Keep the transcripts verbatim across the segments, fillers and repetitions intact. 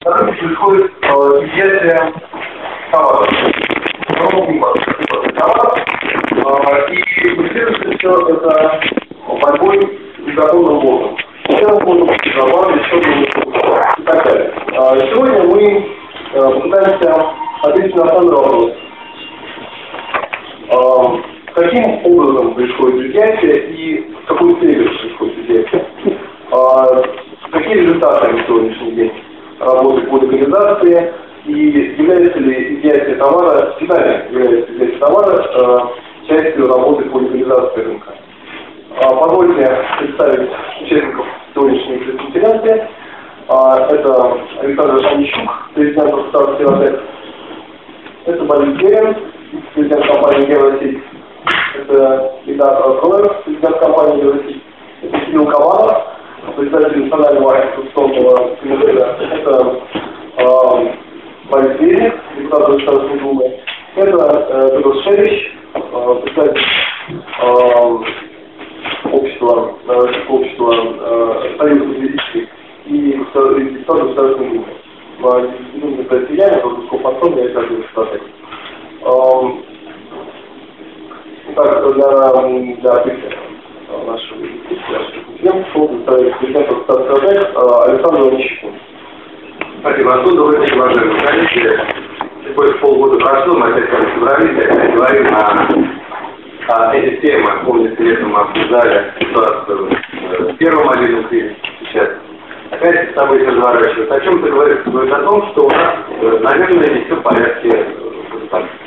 Потом происходит изъятие товаров. Товаров. И базируется все это борьбой с незаконным ввозом. Сейчас можно товары, еще и так далее. Сегодня мы попытаемся ответить на основной вопрос. Каким образом происходит изъятие и с какой целью происходит изъятие? Какие результаты на сегодняшний день работы по легализации и является ли изъятие товара, всегда ли является изъятие товара частью работы по легализации рынка? Позвольте представить участников сегодняшней пресс-конференции. Это Александр Онищук, президент Ассоциации «Севатек». Это Борис Герин, президент компании «Евросеть». Это Ильдар Клэр, президент компании «Евросеть». Это Кирилл Кованов, представитель Национального антикоррупционного комитета. Это э, Борис Герин, депутат Государственной Думы. Это э, Петр Шевич, э, представитель э, общества, э, общества э, Союза юридических и депутат Государственной Думы. Действительно, это сияние, это Госкомпартон, я каждый депутат. Так, для, для открытия нашего конференции шел представитель президента Ассоциации Александр Онищук. Спасибо, Антон. Добрый день, уважаемые коллеги. Больше полгода прошло, мы опять собрались, опять говорим на а, эти темы. Помните, летом мы обсуждали ситуацию с первым мобильным кризисом. Сейчас опять события разворачиваются. О чем-то говорит, говорит о том, что у нас, наверное, не все в порядке в государстве.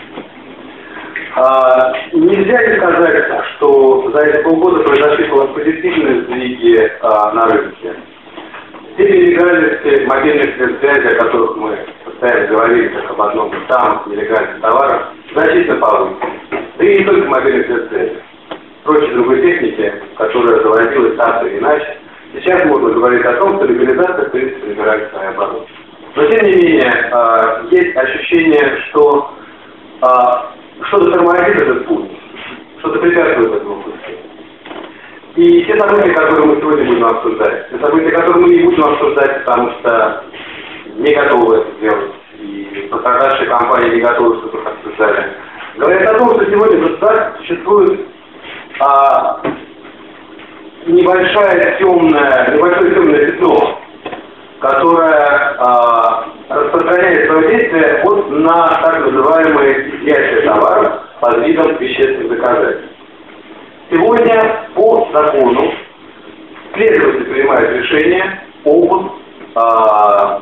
А, нельзя ли сказать, что за эти полгода произошли позитивные сдвиги а, на рынке? Те нелегальности мобильных связи, о которых мы постоянно говорили, как об одном из самых нелегальных товаров, значительно повысились. Да и не только мобильных связи, прочей другой техники, которая заводилась так или иначе. Сейчас можно говорить о том, что легализация, в принципе, набирает свои обороты. Но, тем не менее, а, есть ощущение, что а, что-то тормозит этот путь, что-то препятствует этому пути. И те события, которые мы сегодня будем обсуждать, те события, которые мы не будем обсуждать, потому что не готовы это сделать, и пострадавшие компании не готовы, чтобы их обсуждали, говорят о том, что сегодня в государстве существует а, небольшое темное, небольшое темное пятно, которое а, распространяет свое действие вот на так называемые изъятия товаров под видом вещественных доказательств. Сегодня по закону следователь принимает решение об а,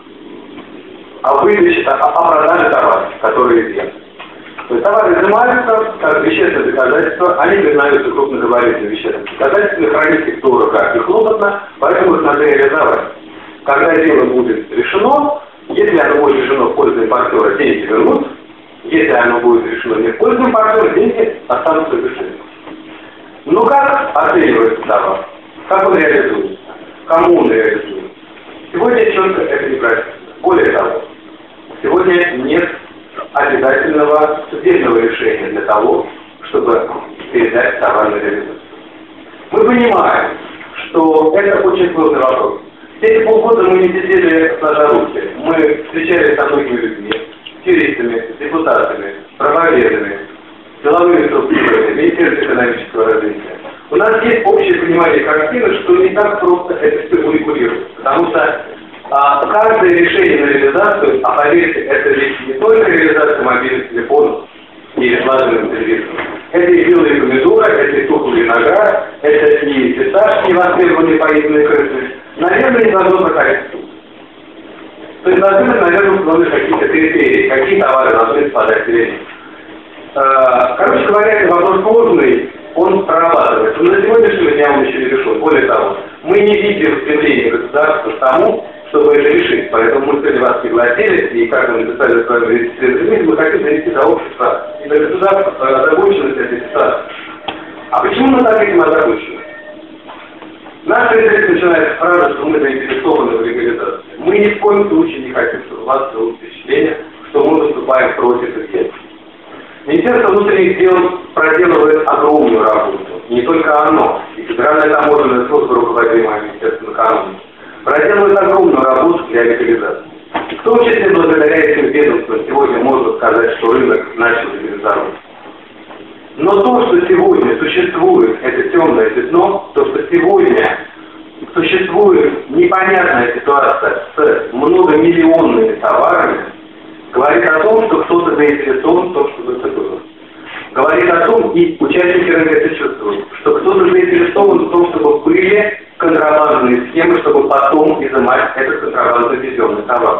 о выдаче, о, о продаже товаров, которые изъяты. То есть товары изымаются как вещественные доказательства, они признаются крупногабаритными вещественными доказательствами, хранить их дорого и хлопотно, поэтому их надо реализовать. Когда дело будет решено, если оно будет решено в пользу импортера, деньги вернут. Если оно будет решено не в пользу импортера, деньги останутся без денег. Ну как оценивается товар? Как он реализуется? Кому он реализуется? Сегодня четко это не прописано. Более того, сегодня нет обязательного судебного решения для того, чтобы передать товар на реализацию. Мы понимаем, что это очень сложный вопрос. Все эти полгода мы не сидели сложа руки. Мы встречались со многими людьми, с юристами, с депутатами, правоведами, деловыми структурами, Министерством экономического развития. У нас есть общее понимание картины, что не так просто это все урегулировать. Потому что а, каждое решение на реализацию, а поверьте, это ведь не только реализация мобильных телефонов или слаженных телевизоров. Это и белые помидоры, это и тухлый виноград, это и фисташки, невостребованные поеденные крысы. Наверное, не должно проходить суд. То есть должны быть, наверное, установлены какие-то критерии, какие товары должны попадать в рынок. Короче говоря, это вопрос сложный, он прорабатывается. Но на сегодняшний день он еще не решен. Более того, мы не видим стремления государства к тому, чтобы это решить. Поэтому мы сегодня вас пригласили, и как мы написали с вами регистрировать, мы хотим довести до общества и до государства озабоченность этой ситуации. А почему мы так этим озабочены? Наш президент начинает с фразы, что мы заинтересованы в легализации. Мы ни в коем случае не хотим, чтобы у вас было впечатление, что мы выступаем против изъятия. Министерство внутренних дел проделывает огромную работу. Не только оно, и Федеральная таможенная служба, руководимая Министерством экономики, проделывает огромную работу для легализации. В том числе благодаря этим ведомствам сегодня можно сказать, что рынок начал либерализоваться. Но то, что сегодня существует, это темное пятно, то, что сегодня существует непонятная ситуация с многомиллионными товарами, говорит о том, что кто-то заинтересован в том, чтобы это было. Говорит о том, и участники рынка это чувствуют, что кто-то заинтересован в том, чтобы были контрабандные схемы, чтобы потом изымать этот контрабандный ввезенный товар.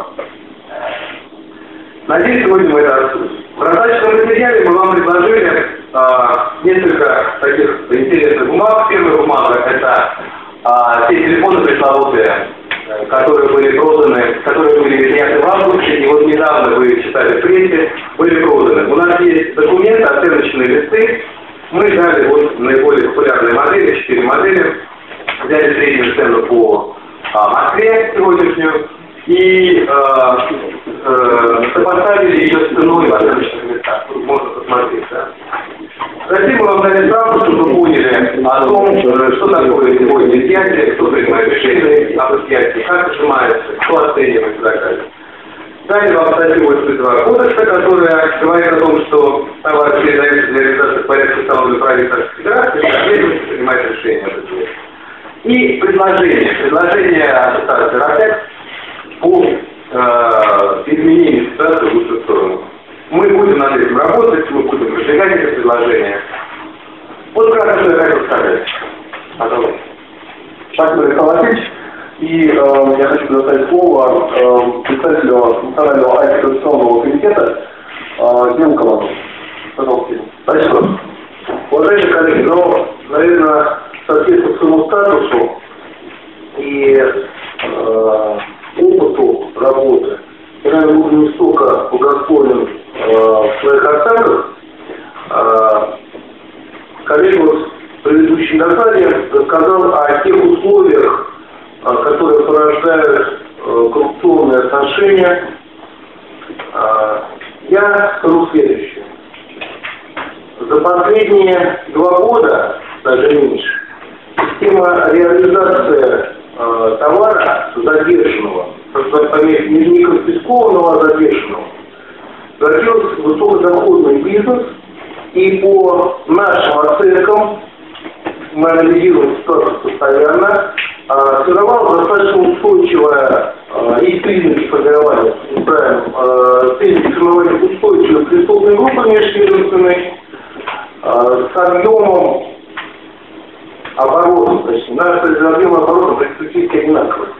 Надеюсь, сегодня мы это обсудим. В раздаточном материале мы вам предложили а, несколько таких интересных бумаг. Первая бумага – это а, те телефоны пресловутые, которые были проданы, которые были изъяты в августе, и вот недавно вы читали в прессе, были проданы. У нас есть документы, оценочные листы. Мы взяли вот наиболее популярные модели, четыре модели, взяли среднюю цену по а, Москве сегодняшнюю и э, э, сопоставили ее с ценой в оценочных листах. Тут можно посмотреть, да. Затем мы вам дали справку, чтобы вы поняли о том, что такое сегодня изъятие, кто принимает решение об изъятии, как сжимается, кто оценивает и так далее. Далее вам статью восемьдесят два кодекса, которая говорит о том, что товар передается для реализации в порядке установленного правительства Федерации, и следовательно принимает решение об этом. И предложение, предложение ассоциации РАТЭК по э, изменению ситуации в лучшую сторону. Мы будем над этим работать, мы будем продвигать это предложение. Вот как это я хотел сказать. Пожалуйста. Спасибо, Александр Васильевич. И э, я хочу предоставить слово э, представителю Национального антикоррупционного комитета э, Белкову. Пожалуйста. Спасибо. Уважаемые коллеги, ну, наверное, соответственно своему статусу и э, опыту работы, я, наверное, буду не столько благосклонен э, в своих оценках. Э, коллега вот в предыдущем докладе рассказал о тех условиях, э, которые порождают э, коррупционные отношения. Э, я скажу следующее. За последние два года, даже меньше, система реализации э, товара задержанного, пометь, не конфискованного, а задержанного, превратилась в высокодоходный бизнес, и по нашим оценкам, мы анализируем ситуацию постоянно, э, сформировалась достаточно устойчивая э, и признаки формирования, неправильно, э, признаки формирования устойчивой преступной группы межведомственной, с объемом оборота, то есть наш объем оборота практически одинаковый,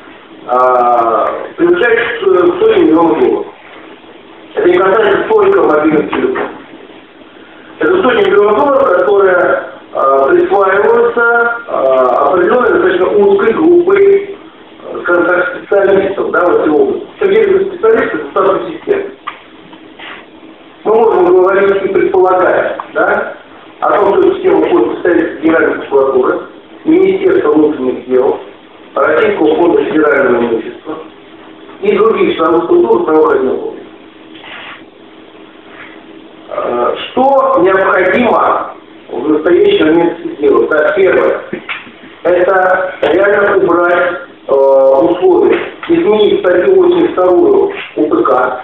превышает сто миллионов долларов. Это не касается только мобильных телефонов. Это сто миллионов долларов, которые а, присваиваются а, определенной достаточно узкой группой, скажем так, специалистов, да, в этой области. Все специалисты — это статус системы. Мы можем говорить и предполагать, да, о том, что эту систему входит представитель Генеральной прокуратуры, Министерства внутренних дел, Российского фонда федерального имущества и других членов структур правоохранительных органов. Что необходимо в настоящий момент сделать? Так, первое, это реально убрать э, условия, изменить статью восемьдесят два УПК,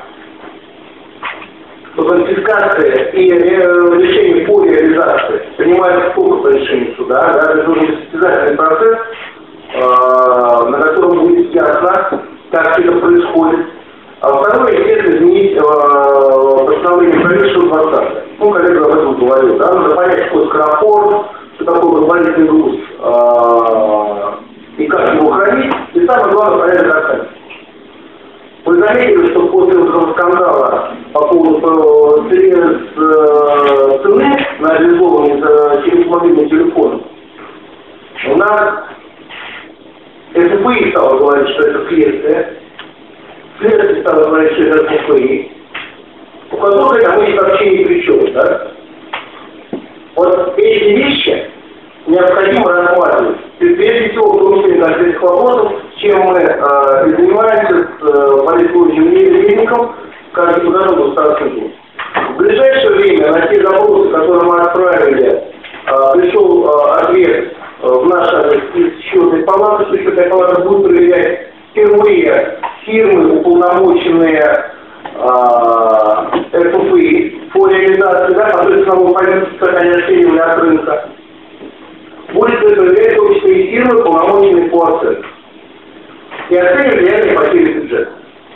что конфискация и решение по реализации принимается только по решению суда, да, это должен быть состязательный процесс, э, на котором будет ясно, как это происходит. А второе, естественно, изменить э, постановление правительства двадцатое. Ну, коллега об этом говорил, да, надо понять, что такое скорофор, что такое дополнительный груз, э, и как его хранить, и самое главное, порядок оценки. Вы заметили, что после этого скандала по поводу цены на реализованный мобильный телефон, у нас эф бэ и стало говорить, что это следствие, следствие стало говорить, что это эф бэ и, у которой там есть вообще ни при чем, да? Вот эти вещи необходимо рассматривать. Прежде всего, в том числе конкретных вопросов, чем мы э, и занимаемся с э, политическим регионом, каждый куда надо стараться жить. В ближайшее время на те запросы, которые мы отправили, э, пришел э, ответ э, в наш адрес из счетной палаты, что счетная палата будет проверять впервые фирмы, уполномоченные создания эф эф и по реализации, да, который самого политического расширения от рынка, будет проверять в том числе и фирмы, полномоченные по оценке. И оценивать реальные потери бюджета.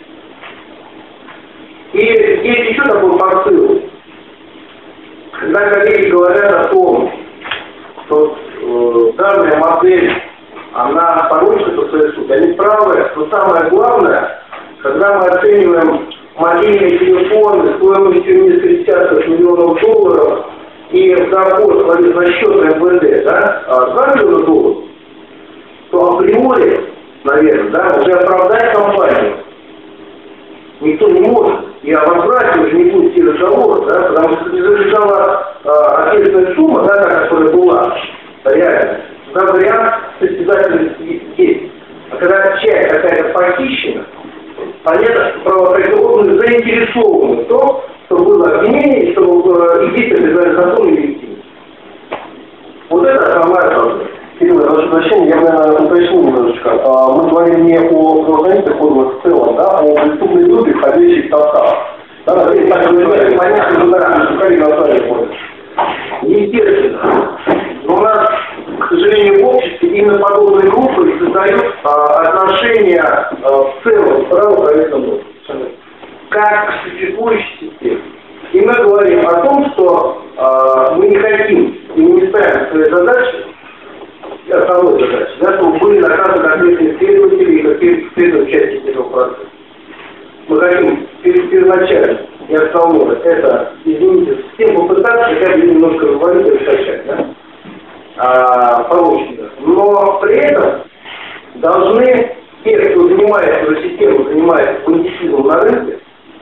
И есть еще такой посыл. Когда коллеги говорят о том, что э, данная модель, она порочит СССР, они правы, но самое главное, когда мы оцениваем мобильные телефоны стоимостью несколько десятков миллионов долларов и доход за счет эм вэ дэ, да, два миллиона долларов, то априори, наверное, да, уже оправдать компанию никто не может. И о возврате уже не будет идти разговора, да, потому что не залежала э, ответственная сумма, да, та, которая была, реально, да, вариант состязательности есть. А когда часть какая-то похищена, понятно, что правоохранительные заинтересованы в том, чтобы было обвинение, и чтобы э, и действия признали законом и легитимным. Вот это основная проблема. Кирилл, ваше прощение, я, наверное, уточню немножечко. Мы говорим не о правоохранительных органах в целом, да, а о преступной группе, входящей в состав. Да, да, так, понятно, что да, что Карина Наталья ходит. Естественно. Но у нас, к сожалению, в обществе именно подобные группы создают а, отношения а, в целом с правоохранительным органом, как к существующей системе. И мы говорим о том, что а, мы не хотим и не ставим свои задачи, основной задачей, да, чтобы были наказаны конкретные исследователи и какие-то исследования участники этого процесса. Мы хотим первоначально и основное это, извините, всем попытаться хотя бы немножко развалить и раскачать, да, а, получится. Но при этом должны те, кто занимается уже системой, занимается бандитизмом на рынке,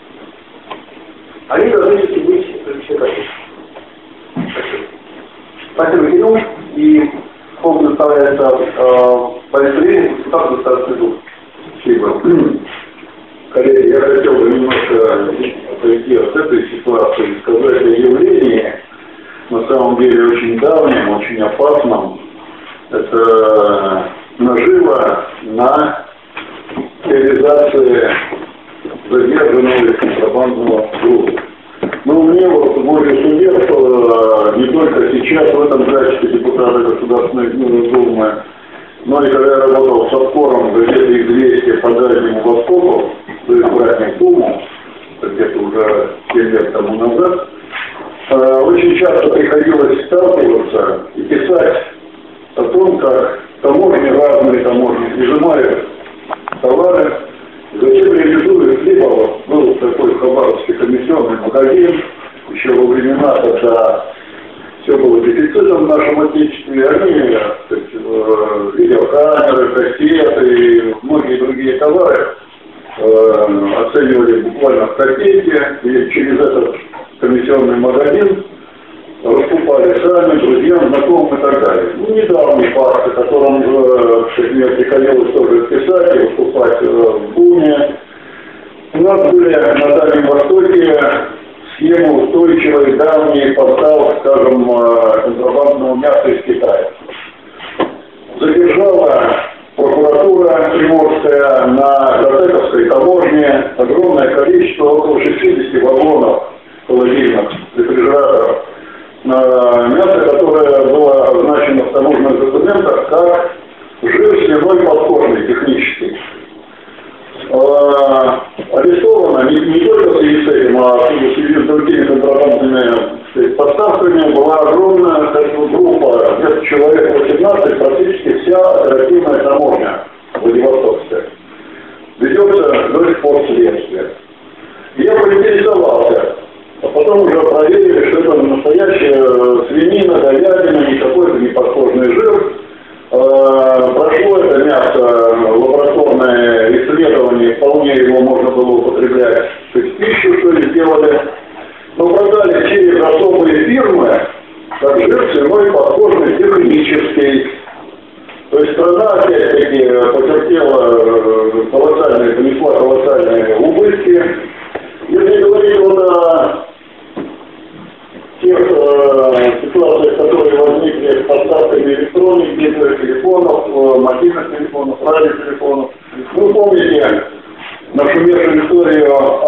они должны все быть привлечены. Спасибо, Кирилл. И сколько доставляется повестовение, как доставляется суд? Спасибо. Коллеги, я хотел бы немножко отойти от этой ситуации и сказать о явлении, на самом деле очень давнем, очень опасном. Это нажива на реализации задержанного или контрабандного груза. Ну, мне вот мой государство не только сейчас в этом качестве депутата Государственной Думы, но и когда я работал с обкором газеты «Известия» по Дальнему Востоку, то есть братьям Думу, где-то уже семь лет тому назад, очень часто приходилось сталкиваться и писать о том, как таможни, разные таможни, изымают товары, затем реализуют, либо вот был такой в Хабаровске комиссионный магазин, еще во времена, когда все было дефицитом в нашем отечестве, они, так сказать, видеокамеры, кассеты и многие другие товары э, оценивали буквально в копейке, и через этот комиссионный магазин раскупали сами, друзьям, знакомым и так далее. Ну, недавний факт, о котором э, мне приходилось тоже писать и выступать э, в Думе. У нас были на Дальнем Востоке схемы устойчивой, давние поставок, скажем, контрабандного мяса из Китая. Задержала прокуратура Приморская на Гатековской таможне огромное количество, около шестидесяти вагонов холодильных рефрижераторов, мясо, которое было означено в таможенных документах как жир свиной подкожный технический. Арестована не, не только в связи с этим, а в связи с другими контрабандными поставками была огромная группа, где-то человек восемнадцать, практически вся оперативная таможня Владивостокская. Ведется до сих пор следствие. Я поинтересовался, а потом уже проверили, что это настоящая свинина, говядина, никакой это не подкожный жир. Прошло это мясо лабораторное исследование, вполне его можно было употреблять в пищу, что ли, сделали. Но продали через особые фирмы, как жир свиной подкожный технический. То есть страна, опять-таки, потерпела колоссальные, понесла колоссальные убытки. Если говорить вот о тех э, ситуациях, которые возникли с поставками электронных телефонов, мобильных телефонов, радиотелефонов. Вы помните нашумевшую историю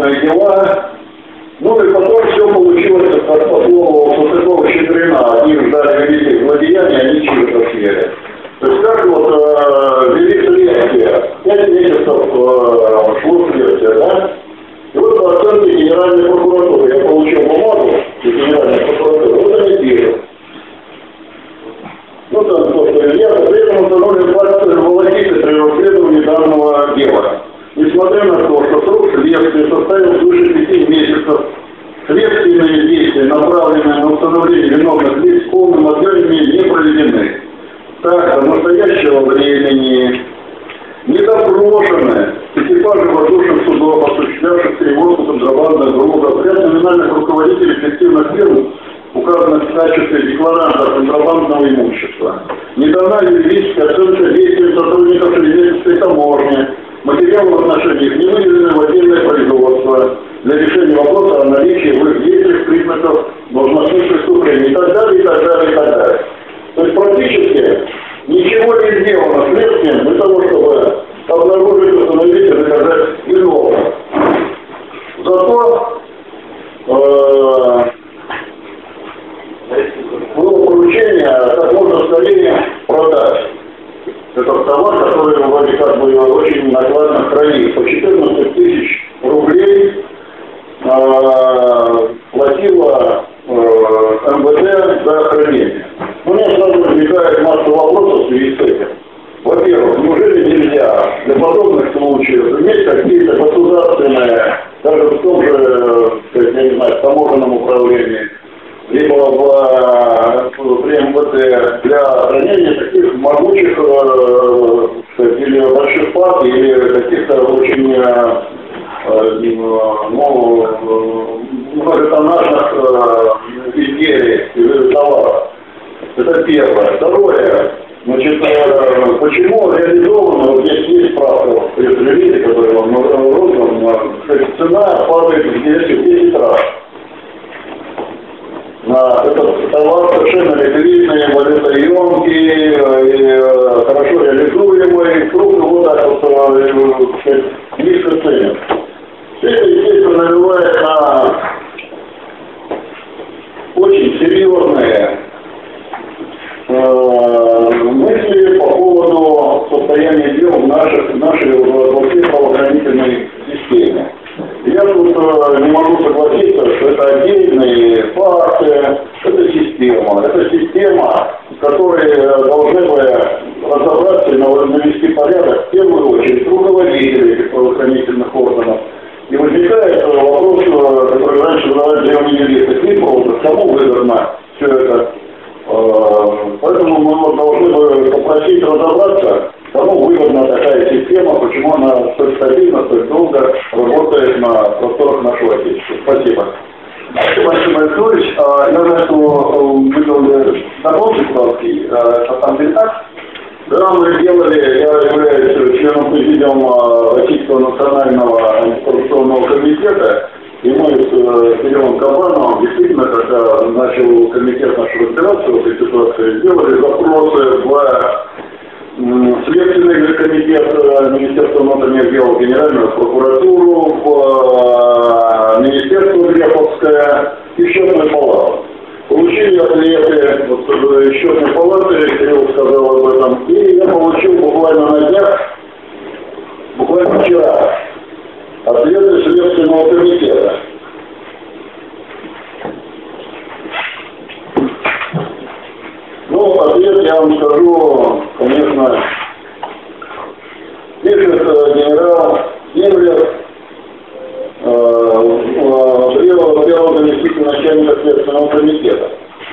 серьезные дела. Ну и потом все получилось, как по слову Салтыкова-Щедрина. Одни ждали великих злодеяний, они чего-то съели. То есть как вот э, вели следствие, пять месяцев э, шло следствие, да? И вот по оценке Генеральной прокуратуры, я получил бумагу из Генеральной прокуратуры, вот они пишут. Ну там то, что я, при этом установлен факт волокиты при расследовании данного дела. Несмотря на то, что срок следствия составил свыше пяти месяцев, следственные действия, направленные на установление виновных лиц, в полном объеме не проведены. Так, до настоящего времени не допрошены экипажи воздушных судов, осуществлявших перевозку контрабандных грузов, ряд номинальных руководителей фиктивных фирм, указанных в качестве декларантов контрабандного имущества. Не дана юридическая оценка действий сотрудников Шереметьевской таможни, материалы в отношении их не выведены в отдельное производство для решения вопроса о наличии в их действиях признаков должностных преступлений и так далее, и так далее, и так далее. То есть практически ничего не сделано следствием для того, чтобы обнаружить, установить и доказать виновных. Зато э, было поручение как можно скорее продать этот товар, который вроде как бы очень накладно хранит. По четырнадцать тысяч рублей э, платила э, эм вэ дэ за хранение. У меня сразу возникает масса вопросов в связи с этим. Во-первых, неужели нельзя для подобных случаев иметь какие-то государственные, даже в том же, я не знаю, таможенном управлении, либо в, при эм вэ дэ для хранения таких могучих э, сказать, или больших пак, или каких-то очень э, ну, многотоннажных э, изделий или товаров. Это первое. Второе. Значит, э, почему реализовано, вот здесь есть справка в пресс-релизе, который вам роздан, цена падает в десять раз. На этот товар совершенно ликвидный, валютоемкий, и хорошо реализуемый, крупно вот так вот низко ценят. Все это, естественно, навевает на очень серьезные э, мысли по поводу состояния дел в наших, нашей власти правоохранительной системе. Я тут э, не могу согласиться, что это отдельные факты, это система. Это система, в которой должны бы разобраться и навести порядок в первую очередь руководители этих правоохранительных органов. И возникает вопрос, который раньше задавали юристы, не просто, кому выгодно все это. Поэтому мы должны бы попросить разобраться, кому выгодна такая система, почему она столь стабильно, столь долго работает на просторах нашего Отечества. Спасибо. Спасибо, Алексей Григорьевич. Я знаю, что вы делали доклад депутатский, на самом деле так? Да, мы делали, я являюсь членом президиума Российского национального антикоррупционного комитета, и мы с Кириллом Кабановым действительно, когда начал комитет наш разбираться в этой ситуации, сделали запросы в Следственный комитет Министерства внутренних дел, Генеральную прокуратуру, в Министерство Греховское и Счетную палату. Получили ответы вот, Счетной палаты, Кирилл сказал об этом, и я получил буквально на днях, буквально вчера, ответы Следственного комитета. Ну, ответ я вам скажу, конечно, пишет генерал Гиммлер, первого заместителя начальника Следственного комитета.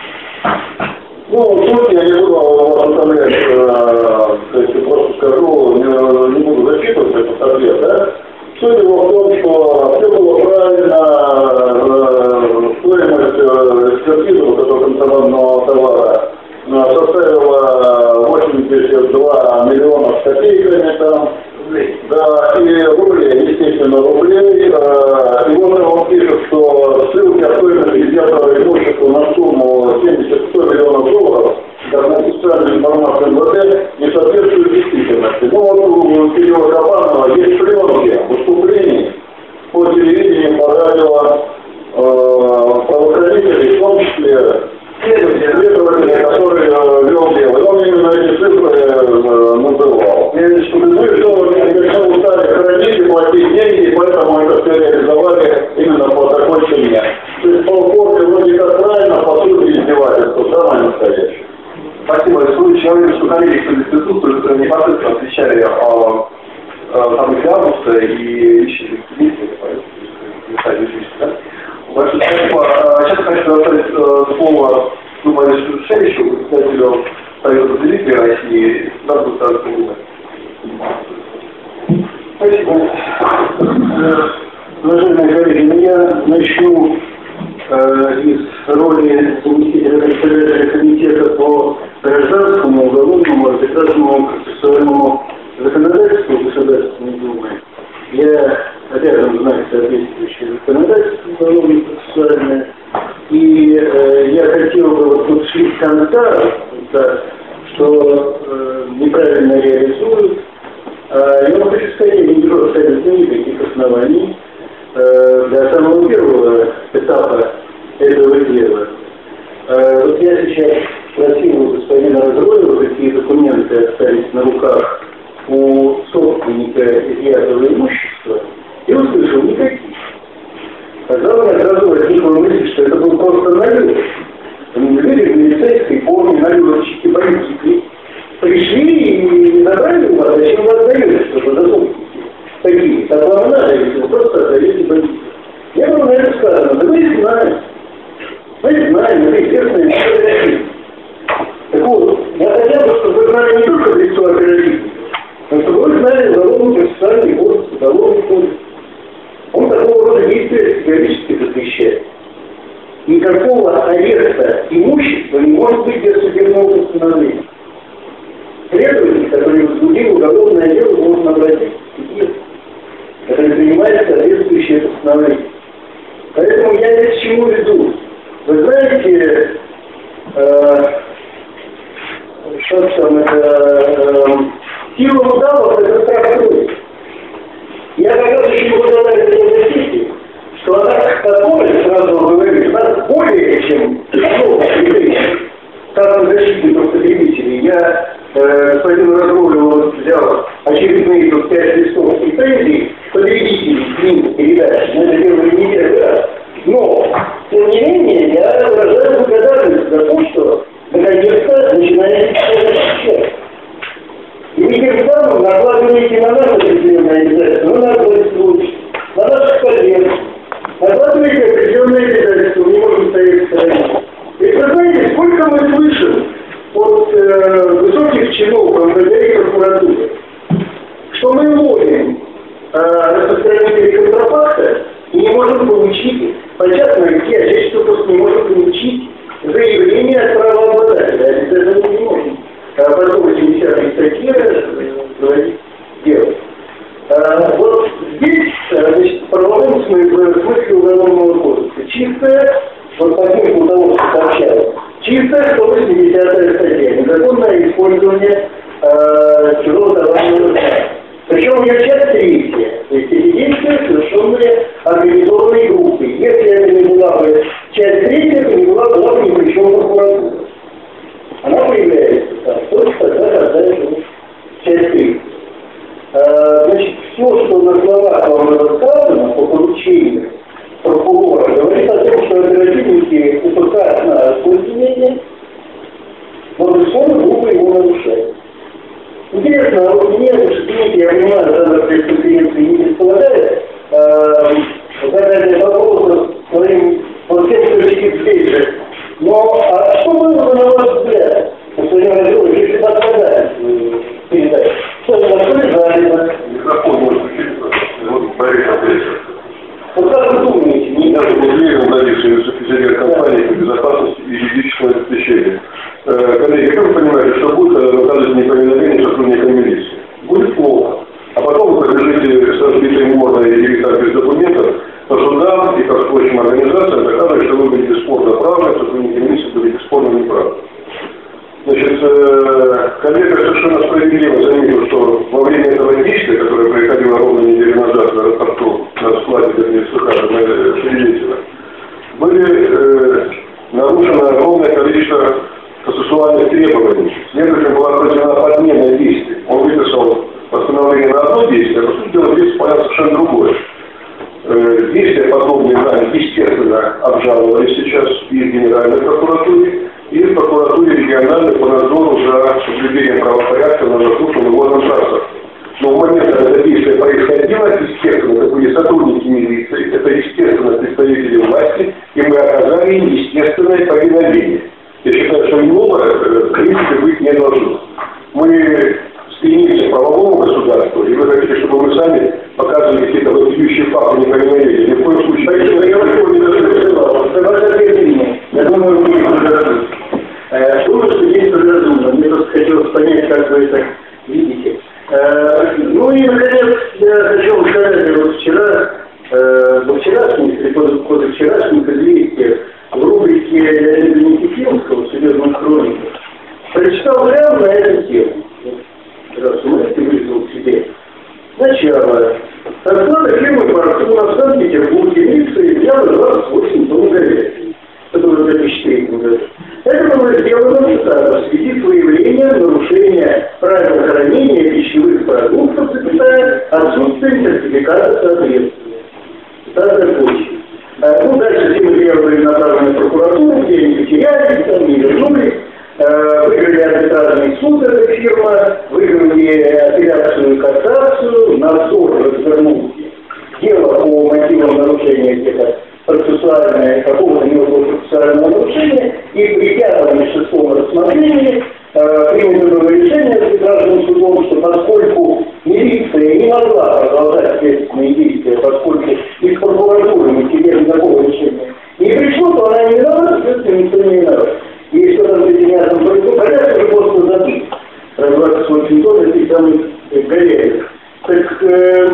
Ну, суть я не буду вас оставлять, если просто скажу, не, не буду зачитывать этот ответ, да? Суть его в том, что все было правильно, стоимость экспертизы вот этого контрабандного товара составила восемьдесят два миллиона с копейками там. Да, и рублей, естественно, рублей. И вот он пишет, что ссылки о стоимости изъятого имущества на сумму семьдесят-сто миллионов долларов, как на официальную информацию эм вэ дэ, не соответствует действительности. Ну вот у Кирилла Кабанова есть пленки выступлений по телевидению работа и ищите действия, да? Большое спасибо. Сейчас хочу оставить слово Думаю Шевичу, председателю Союза потребителей России, нам государственного уровня. Спасибо. Уважаемые коллеги, ну я начну э, из роли заместителя председателя комитета по гражданскому, уголовному, арбитражному, процессуальному законодательству Государственной Думы. Я обязан знать соответствующее законодательство уголовно-процессуальное. И э, я хотел бы вот тут шли с конца, да, что э, неправильно реализуют. А я вам хочу сказать, я не беру абсолютно никаких оснований э, для самого первого этапа этого дела. Э, вот я сейчас спросил у господина Разроева, какие документы остались на руках у собственника изъятого имущества, и услышал никаких. Тогда у меня сразу возникла мысль, что это был просто налет. Люди в милицейской форме, налетчики, бандиты, пришли и не забрали у вас, зачем вы отдаете, чтобы засунуть такие. Так вам надо, если вы просто отдаете бандитов. Я вам на это сказано, да мы знаем. Мы знаем, это известная история. Так вот, я хотел бы, чтобы вы знали не только лицо оперативника, но чтобы вы знали уголовно-процессуальный кодекс, уголовный кодекс. Он такого рода действия категорически запрещает. Никакого ареста имущества не может быть без судебного постановления. Следователь, который возбудил уголовное дело, должен обратиться к суде, который принимает соответствующее постановление. Поэтому я здесь к чему веду? Вы знаете, э, что там это, э, сила удавов — это страх крови. Я как раз очень благодарен за это, что она такое сразу говорит, нас более чем много претензий, как защитников потребителей. Я э, господину Разрову взял очередные тут пять листов претензий потребителей к ним передачи, но это делали не первый раз. Но, тем не менее, я выражаю благодарность за то, что наконец-то начинает защищать. И не тем самым накладываете на нас определенные обязательства, на наш случай, на наших коллег, накладываете определенные обязательства, не можем стоять в стороне. И вы знаете, сколько мы слышим от э, высоких чинов МВД и прокуратуры, что мы ловим э, распространителей контрафакта и не можем получить, понятно, где, а чаще всего просто не можем получить заявление от правообладателя, а без этого не можем. Потом семидесятые статьи говорить делать. А, вот здесь, значит, в правовом смысле, смысле уголовного кодекса чистая, вот по смыслу того, что сообщалось, чистая сто восьмидесятая статья, незаконное использование э, чужого товарного знака. Причем у нее часть третья, то есть эти действия совершенные организованной группой. Если это не была бы часть третья, то не была, была бы ни при чем прокуратура. Она появляется там, только тогда, когда это часть третья. А, значит, все, что на словах вам рассказано по поручению прокурора, говорит о том, что оперативники УПК на распространение, но безусловно группа его нарушает. Интересно, а вот мне, извините, я понимаю, что пресс-конференции не располагает, задание вопросов своим, вот тем, кто сидит здесь же. Но, а что было бы, на ваш взгляд, господин Разрович, если бы отказались передать? Что, на что лежали? Микрофон может включиться. Вот Борис ответил. Вот как вы думаете? Не я же уверен, владельцем субсидиарной компании по безопасности и юридического обеспечения. Коллеги, как вы понимаете, что будет наказывать неповиновение сотрудника милиции? Будет плохо. А потом вы побежите с разбитой мордой или так без документов по судам и по прочим организациям, доказывая, что вы были бесспорно правы, сотрудники милиции были бесспорно неправы. Значит, коллега совершенно справедливо заметил, что во время этого действия, которое происходило ровно неделю назад в аэропорту на складе Свидетеля, были э, нарушено огромное количество процессуальных требований. Следователем была проведена подмена действий. Он выписал постановление на одно действие, а по сути дела действие понятно совершенно другое. Э, действия подобные нами, естественно, обжаловались сейчас и в Генеральной прокуратуре, и в прокуратуре региональной по надзору за соблюдением правопорядка на заслуженном и водном царстве. но в момент, когда это действие происходило, естественно, это были сотрудники милиции, это, естественно, представители власти, и мы оказали им естественное повиновение. Я считаю, что иного, в принципе, быть не должно. Мы стремимся к правовому государству, и вы хотите, чтобы мы сами показывали какие-то вопиющие факты неповиновения. Ни в коем случае. Поэтому я его не разрешил. Ваше объяснение. Я думаю, вы не разумны. Думаю, что здесь разумно. Мне просто хотелось понять, как вы это видите. Ну и, наконец, я хочу сказать, вот вчера, во вчерашних, или позавчерашних известиях, в рубрике Леонида Никитинского «Судебных хрониках» прочитал прямо на эту тему. Раз власти вызвал к себе. Сначала зарплата фирмы «Фортуна» в Санкт-Петербурге милиция взяла двадцать восемь тонн говядины. Это уже в две тысячи третьем году. Это было сделано в связи с выявлением нарушения правил хранения пищевых продуктов, запятая отсутствием сертификата соответствия. Цитата почты. Ну, дальше все материалы были направлены в прокуратуру, где они потерялись, там не вернулись. Выиграли арбитражный суд, эта фирма, выиграли апелляцию и кассацию, надзор развернул дело по мотивам нарушения где-то процессуальное, какого-то мелкого процессуального нарушения, и при пятом и шестом рассмотрении э, принято было решение арбитражным судом, что поскольку милиция не могла продолжать следственные действия, поскольку из прокуратуры мы теперь никакого решения не пришло, то она не виновата, следствие никто не виноват. И что там с этим мясом происходит, понятно, что просто забыть. двадцать восемь тонн этих самых говядин. Так э,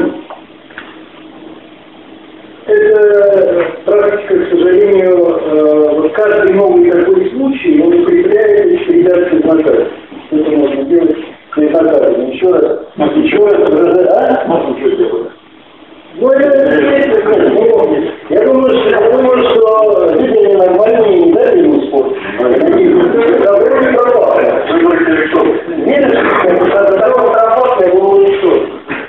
эта практика, к сожалению, э, вот каждый новый такой случай, он укрепляет и передачу наказания. Это можно делать при наказании. Еще раз, еще раз, а? Можно что делать? Ну, это, это, ну, я думаю, что, я думаю, что люди ненормальные не дали ему спорт. Добро не пропало. Вы говорите, что? Видишь, от того пропало, я было что?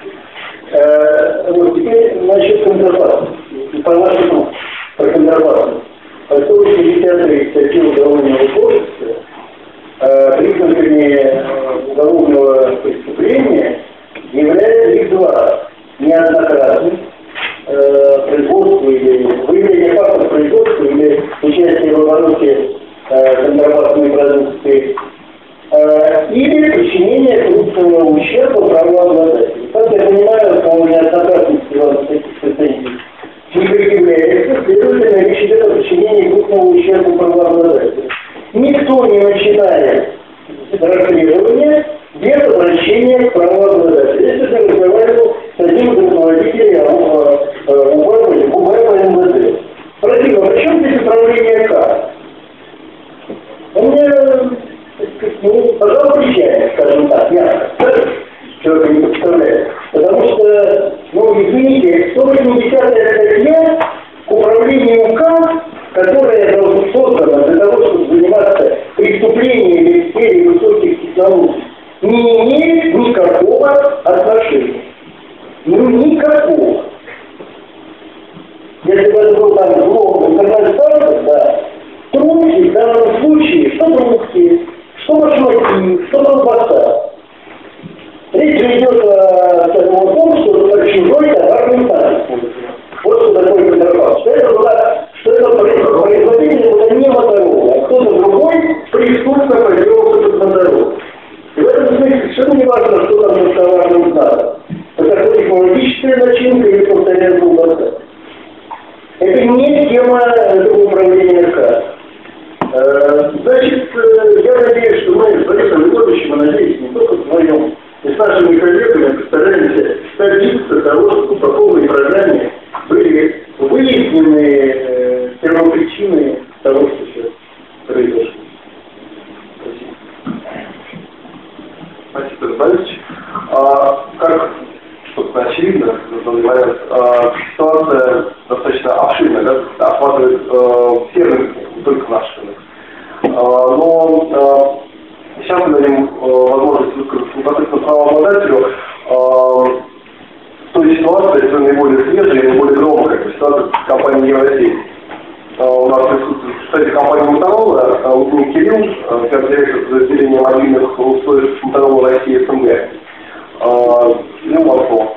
Вот теперь насчет контрабаса. По-нашему, про контрабасу. По сто шестидесятой статье Уголовного кодекса признаками уголовного преступления является их два. Неоднократность э, производства или выявление фактов производства или участие в обороте э, контрабандной продукции э, или причинение крупного ущерба правообладателю. Как я понимаю, по неоднократности вам таких претензий не предъявляется, следовательно, речь идет о причинении крупного ущерба правообладателю. Никто не начинает расследование без обращения к правообладателю. Если же разговаривал с одним из руководителей УБ по МВД. Спросил, а при чем здесь управление К? Он мне, ну, пожал плечами, скажем так, мягко. Человек не представляет. Потому что, ну, извините, сто восьмидесятая статья к управлению К, которая должна создана для того, чтобы заниматься преступлениями в сфере высоких технологий, не имеет никакого отношения. Ну, никакого. Если бы это был там зло, интернет-сайт, да, трубки в данном случае, что трубки, что башмаки, что колбаса. Речь идет о, о том, что чужой товарный товар. Вот что такое контрабас. Что это было, что это производитель было не Моторола, а кто-то другой преступно произвел этот Моторола. И в этом смысле совершенно не важно, что там за товарным знаком. Это технологическая начинка или повторяет колбаса. Это не тема этого управления К. Значит, я надеюсь, что мы с Борисом Львовичем, надеюсь, не только вдвоем, и с нашими коллегами постараемся добиться того, чтобы по полной программе были выяснены э, первопричины того, что сейчас произошло. Спасибо, Борисович. А, как, собственно, очевидно, говорят, а, ситуация достаточно обширная, да, охватывает а, все рынки, не только наш рынок. А, но а, сейчас мы дадим а, возможность высказаться непосредственно правообладателю а, в той ситуации, это наиболее свежая и наиболее громкая, это ситуация с компанией Евросеть. У нас присутствует, кстати, компания Моторола, Лукин Кирилл, директор подразделения мобильных устройств Моторола России СНГ. Ну, вопрос.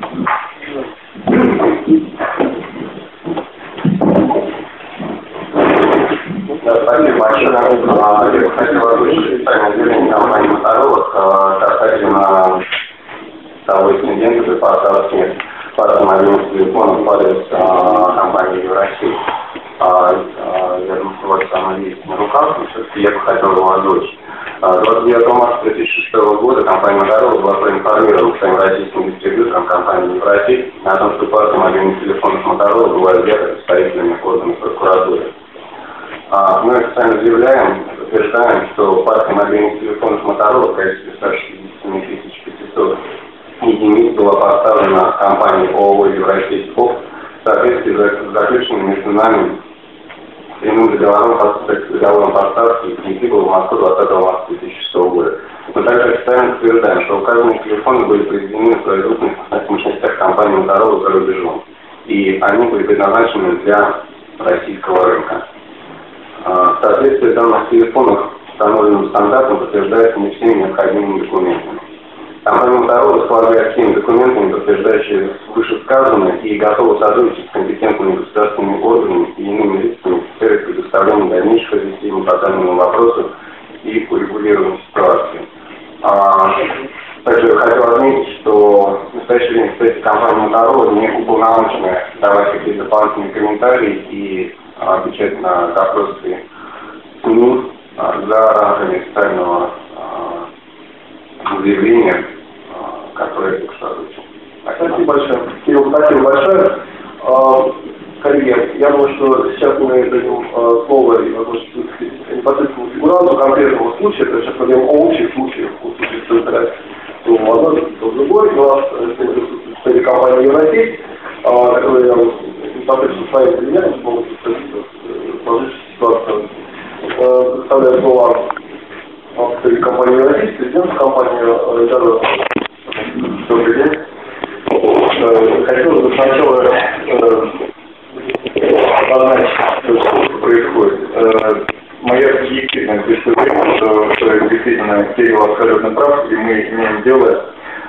Да, спасибо большое. Я бы хотел озвучить специальное заявление компании Motorola касательно того инцидента при поставке пары мобильных телефонов в адрес компании Евросеть. Я думаю, что у вас самое есть на руках, но все-таки я бы хотел его озвучить. двадцать девятого марта две тысячи шестого года компания Motorola была проинформирована своим российским дистрибьютором компании Евросеть о том, что партия мобильных телефонов Motorola была изъята представителями органов прокуратуры. Мы официально заявляем, утверждаем, что партия мобильных телефонов Motorola в количестве ста шестидесяти семи тысяч пятисот единиц была поставлена компанией ООО «Евросеть ОП» в соответствии с заключенным между нами прямым договором поставки и было в Москву двадцатого марта две тысячи шестого года. Мы также официально утверждаем, что указанные телефоны были произведены в производственных мощностях компании Motorola за рубежом, и они были предназначены для российского рынка. В соответствии с данных телефонов установленным стандартом подтверждается не всеми необходимыми документами. Компания Motorola располагает всеми документами, подтверждающими вышесказанное, и готова сотрудничать с компетентными государственными органами и иными лицами в целях предоставления дальнейших разъяснений по данному вопросу и урегулирования ситуации. А, также хотел отметить, что в настоящее время, кстати, компания Motorola не уполномочена давать какие-то дополнительные комментарии и а, отвечать на вопросы СМИ а, за рамками официального заявление, которое я только что озвучил. Спасибо большое. Кирилл, спасибо большое. Коллеги, я думаю, что сейчас мы дадим слово и возможность непосредственному фигуранту конкретного случая, то есть сейчас мы говорим о общих случаях, в случае, что это то возможно, то другой, но у нас присутствует компания Евросеть, которая непосредственно своим примером смогут сложившуюся ситуацию. Представляю слово представитель компании Евросеть, президент компании Жадов. Добрый день. Хотелось бы сначала обозначить, что происходит. Моя субъективная точка зрения, что действительно Кирилл абсолютно прав, и мы имеем дело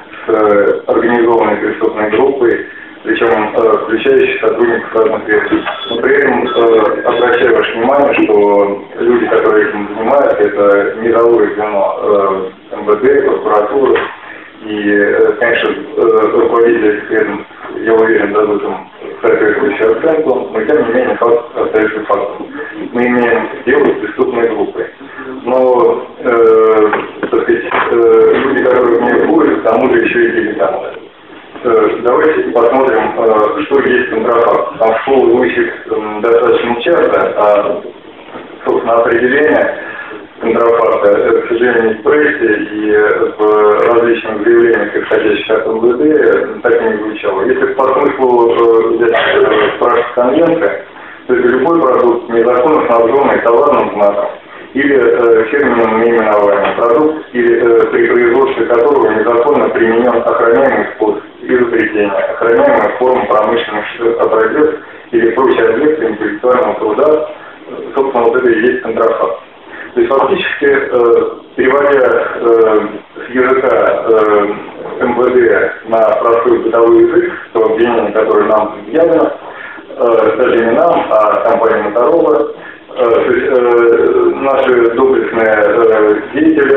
с организованной преступной группой, причем включающей сотрудников разных версий. Но при этом обращаю ваше внимание, что люди, которые этим занимаются, это низовое звено МВД, прокуратуры, и, конечно, руководители ведомств, я уверен, дадут им соответствующую оценку, но тем не менее факт остается фактом. Мы имеем дело с преступной группой. Но, э, так сказать, э, люди, которые в ней входят, к тому же еще и дилетанты. Э, давайте посмотрим, э, что есть контрафакт. Там школы звучит э, достаточно часто, а, собственно, определение контрафакта, к сожалению, в прессе и в различных заявлениях, исходящих от МВД, так и не звучало. Если по смыслу взять спрашивать конвенция, то это любой продукт, незаконно снабженный товарным знаком или э, фирменным наименованием, продукт, или, э, при производстве которого незаконно применен охраняемый способ изобретения, охраняемая форма промышленных образец или прочие объекты интеллектуального труда, собственно, вот это и есть контрафакт. То есть фактически, э, переводя э, с языка э, МВД на простой бытовой язык, то обвинение, которое нам предъявлено, э, даже не нам, а компании Motorola, э, то есть э, наши доблестные э, деятели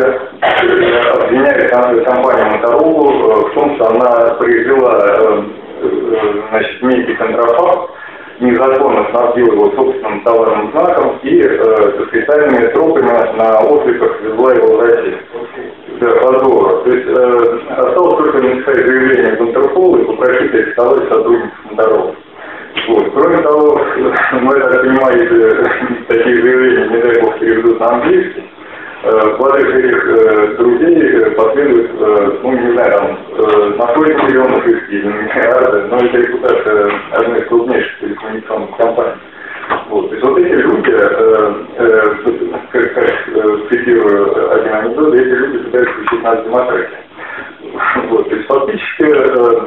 э, обвиняют компанию Motorola э, в том, что она произвела э, э, значит, некий контрафакт, незаконно снабдил его собственным товарным знаком и э, специальными строками на откликах везла его в Россию. Да, позора. То есть э, осталось только написать заявление в Интерпол и попросить арестовать сотрудников Motorola. Вот. Кроме того, мы, так понимаю, если такие заявления, не дай бог, переведут на английский, платеж этих э, друзей э, последует, э, ну, не знаю, там, э, на сотни миллионов или миллиарды, но это репутация одной из крупнейших телекоммуникационных компаний. Вот. То есть вот эти люди, э, э, как, как э, цитирую один анекдот, эти люди пытаются учить нас демократии. Вот. То есть фактически э,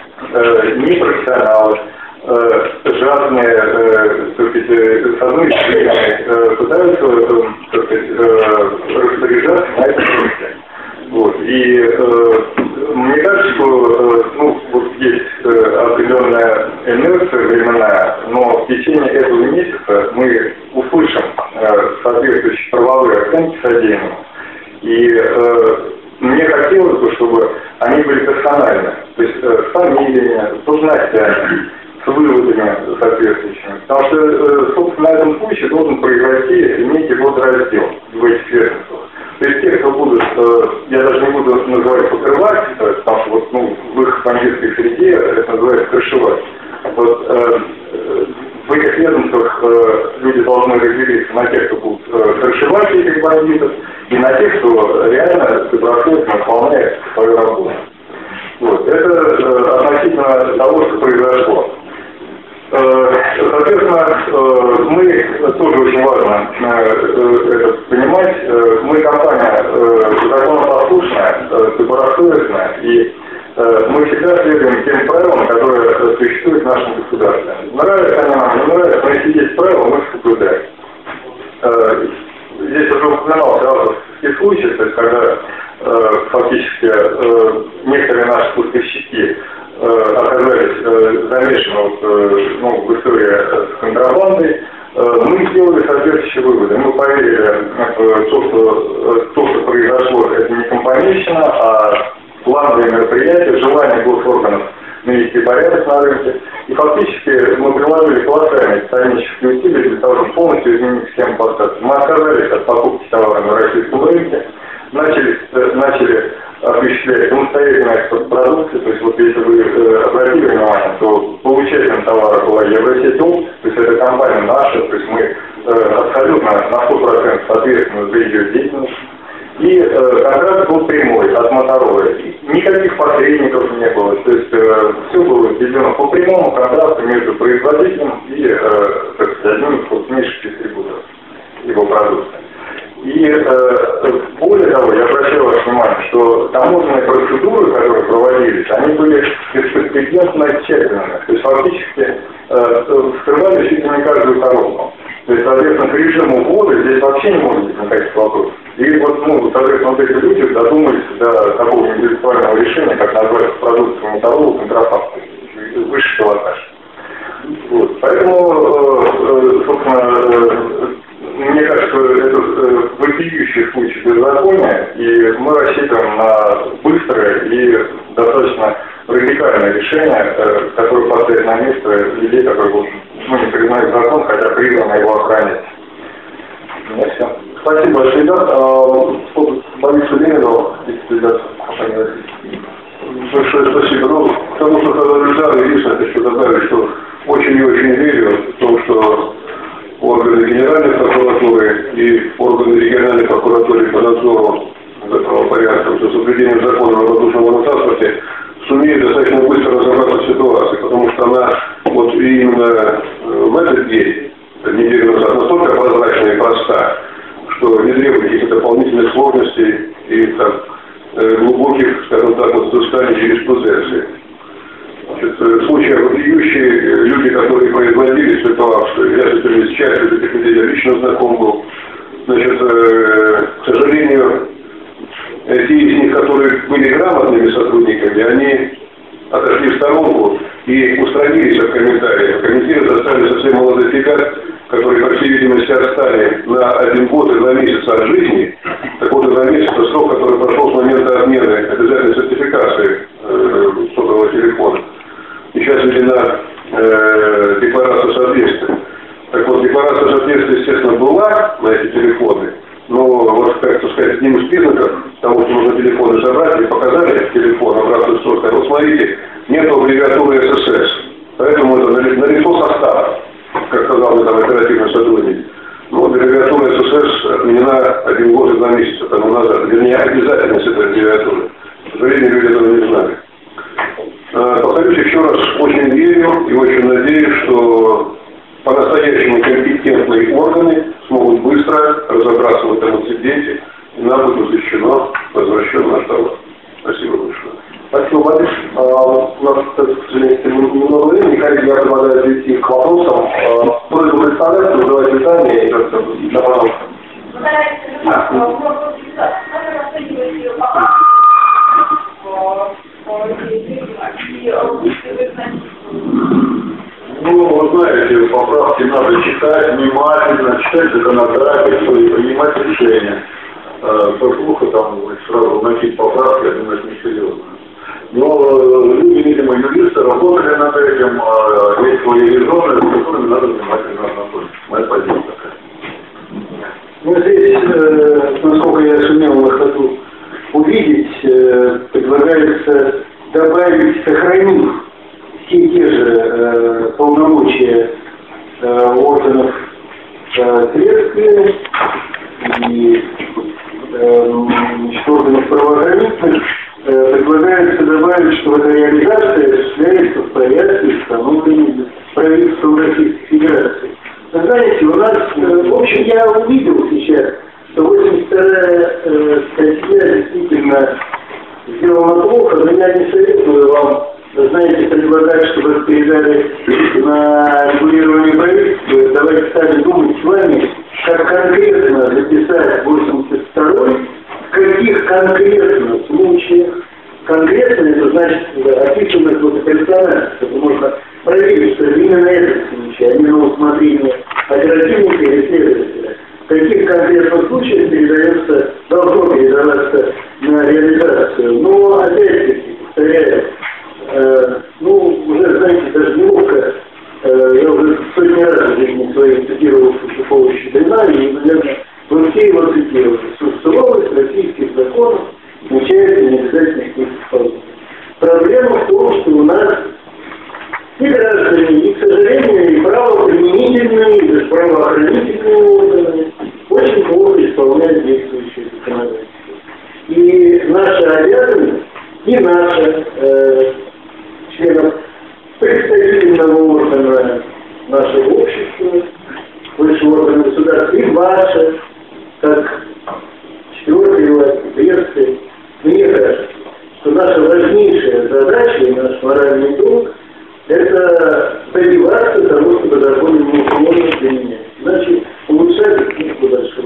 э, непрофессионалы, э, жадные, э, так сказать, с одной стороны, э, пытаются э, так сказать, э, распоряжаться на этом месте. Вот. И э, мне кажется, инерция временная, но в течение этого месяца мы услышим э, соответствующие правовые оценки содеянного. И э, мне хотелось бы, чтобы они были персональны, то есть э, с фамилиями, с должностями, с выводами соответствующими. Потому что, э, собственно, на этом случае должен произойти некий водораздел в этих ведомствах. То есть те, кто будут, э, я даже не буду называть покрывать, э, потому что вот, ну, в их бандитской среде это называется крышевать. Вот, э, в этих ведомствах э, люди должны разделиться на тех, кто будут э, крышевать этих бандитов, и на тех, кто реально добросовестно выполняет свою работу. Вот. Это э, относительно того, что произошло. Соответственно, мы, тоже очень важно это понимать, мы компания законопослушная, добросовестная, и мы всегда следуем тем правилам, которые существуют в нашем государстве. Нравятся они нам, не нравятся, но если есть правила, мы их соблюдаем. Здесь уже упоминался авторский случай, то есть когда фактически некоторые наши поставщики оказались замешаны вот, ну, в истории с контрабандой, мы сделали соответствующие выводы. Мы поверили в то, что то, что произошло, это не компанейщина, а плановые мероприятия, желание госорганов навести порядок на рынке. И фактически мы приложили колоссальные титанические усилия для того, чтобы полностью изменить схему поставки. Мы отказались от покупки товара на российском рынке, начали, начали осуществлять самостоятельную экспорт продукции. То есть вот если вы э, обратили внимание, то получателем товара была Евросеть-Ум, то есть это компания наша, то есть мы э, абсолютно на сто процентов ответственны за ее деятельность. И э, контракт был прямой, от Моторолы. Никаких посредников не было. То есть э, все было введено по прямому контракту между производителем и, э, так сказать, одним из крупнейших дистрибуторов его продукции. И э, более того, я обращаю ваше внимание, что таможенные процедуры, которые проводились, они были беспрецедентно тщательными. То есть фактически э, вскрывали чуть ли не каждую коробку. То есть, соответственно, к режиму ввода здесь вообще не может быть никаких вопросов. И вот, ну, соответственно, вот эти люди додумались до такого интеллектуального решения, как назвать продукцию Моторолы контрафакт, высший пилотаж. Вот. Поэтому, собственно, мне кажется, это вопиющий случай беззакония, и мы рассчитываем на быстрое и достаточно радикальное решение, которое поставит на место людей, которые, ну, не признают закон, хотя призваны его охранять. У меня все. Спасибо большое, ребят. Борису Ленину, вице-президент компании. Большое спасибо. Ну, потому что когда Эльдар и Ильич еще добавили, что очень и очень верю в том, что органы Генеральной прокуратуры и органы региональной прокуратуры по надзору за правопорядком, за соблюдением закона о воздушном транспорте сумеют достаточно быстро разобраться в ситуации, потому что она вот именно в этот день, неделю назад, настолько прозрачная и проста, что не требует каких-то дополнительных сложностей и так, глубоких, скажем так, вот изысканий юриспруденции. Значит, в случае вопиющие люди, которые производили ситуацию, я с этими частью этих людей я лично знаком был, значит, э, к сожалению, те из них, которые были грамотными сотрудниками, они отошли в сторонку и устранились от комментариев. Комментировать заставили совсем молодых ребят, которые, по всей видимости, отстали на один год и два месяца от жизни. Так вот, и два месяца срок, который прошел с момента отмены обязательной сертификации э, сотового телефона. И сейчас введена э, декларация соответствия. Так вот, декларация соответствия, естественно, была на эти телефоны, но, вот, как сказать, одним из признаков того, что нужно телефоны забрать, и показали телефон обратную сторону. Вот смотрите, нет аббревиатуры эс эс эс, поэтому это налицо состав, как сказал мне там оперативный сотрудник. Но аббревиатура эс эс эс отменена один год и два месяца тому назад. Вернее, обязательность этой аббревиатуры. К сожалению, люди этого не знали. Повторюсь еще раз, очень верю и очень надеюсь, что по-настоящему компетентные органы смогут быстро разобраться в этом инциденте, и нам будет защищено, возвращен наш товар. Спасибо большое. Спасибо, Борис. А, у нас, к сожалению, немного времени. Коллеги, я предлагаю перейти к вопросам. Просьба представляться, называть питание и да, пожалуйста. эти поправки надо читать внимательно, читать законодательство и принимать решения. Со слуха там сразу вносить поправки, я думаю, это несерьезно. Но люди, видимо, юристы работали над этим, есть свои резоны, с которыми надо внимательно ознакомиться. Моя позиция такая. Ну, здесь, э, насколько я сумел на ходу увидеть, э, предлагается добавить, сохранив все те же э, полномочия э, органов э, следствия и э, органов правоохранительных, э, предлагается добавить, что эта реализация осуществляется в порядке, установленном правительством Российской Федерации. Вы знаете, у нас, в общем, я увидел сейчас, что восемьдесят вторая э, статья действительно сделана плохо, но я не советую вам, знаете, предлагать, чтобы это передали на регулирование правительства. Давайте сами думать с вами, как конкретно записать восемьдесят второй, в каких конкретно случаях, конкретно это значит описано какой-то персонаж, чтобы можно проверить, что именно этот случай, а не на усмотрение оперативника или следователя. В каких конкретных случаях передается, должно передаваться на реализацию. Но, опять-таки, повторяю, э, ну, уже, знаете, даже неловко, э, я уже сотни раз в жизни своей цитировал Шуховича-Дрина, и, наверное, вы все его цитировали. Суровость российских законов включает необязательных исполнителей. Проблема в том, что у нас и граждане, и, к сожалению, и правоприменительные, и даже правоохранительные органы очень плохо исполняют действующие законодательства. И наша обязанность, и наша, э, членов представительного органа нашего общества, высшего органа государства, и ваша, как четвертой власти, третьей, мне кажется, что наша важнейшая задача и наш моральный долг — это добиваться того, чтобы законы невозможно применять. Иначе улучшать их дальше.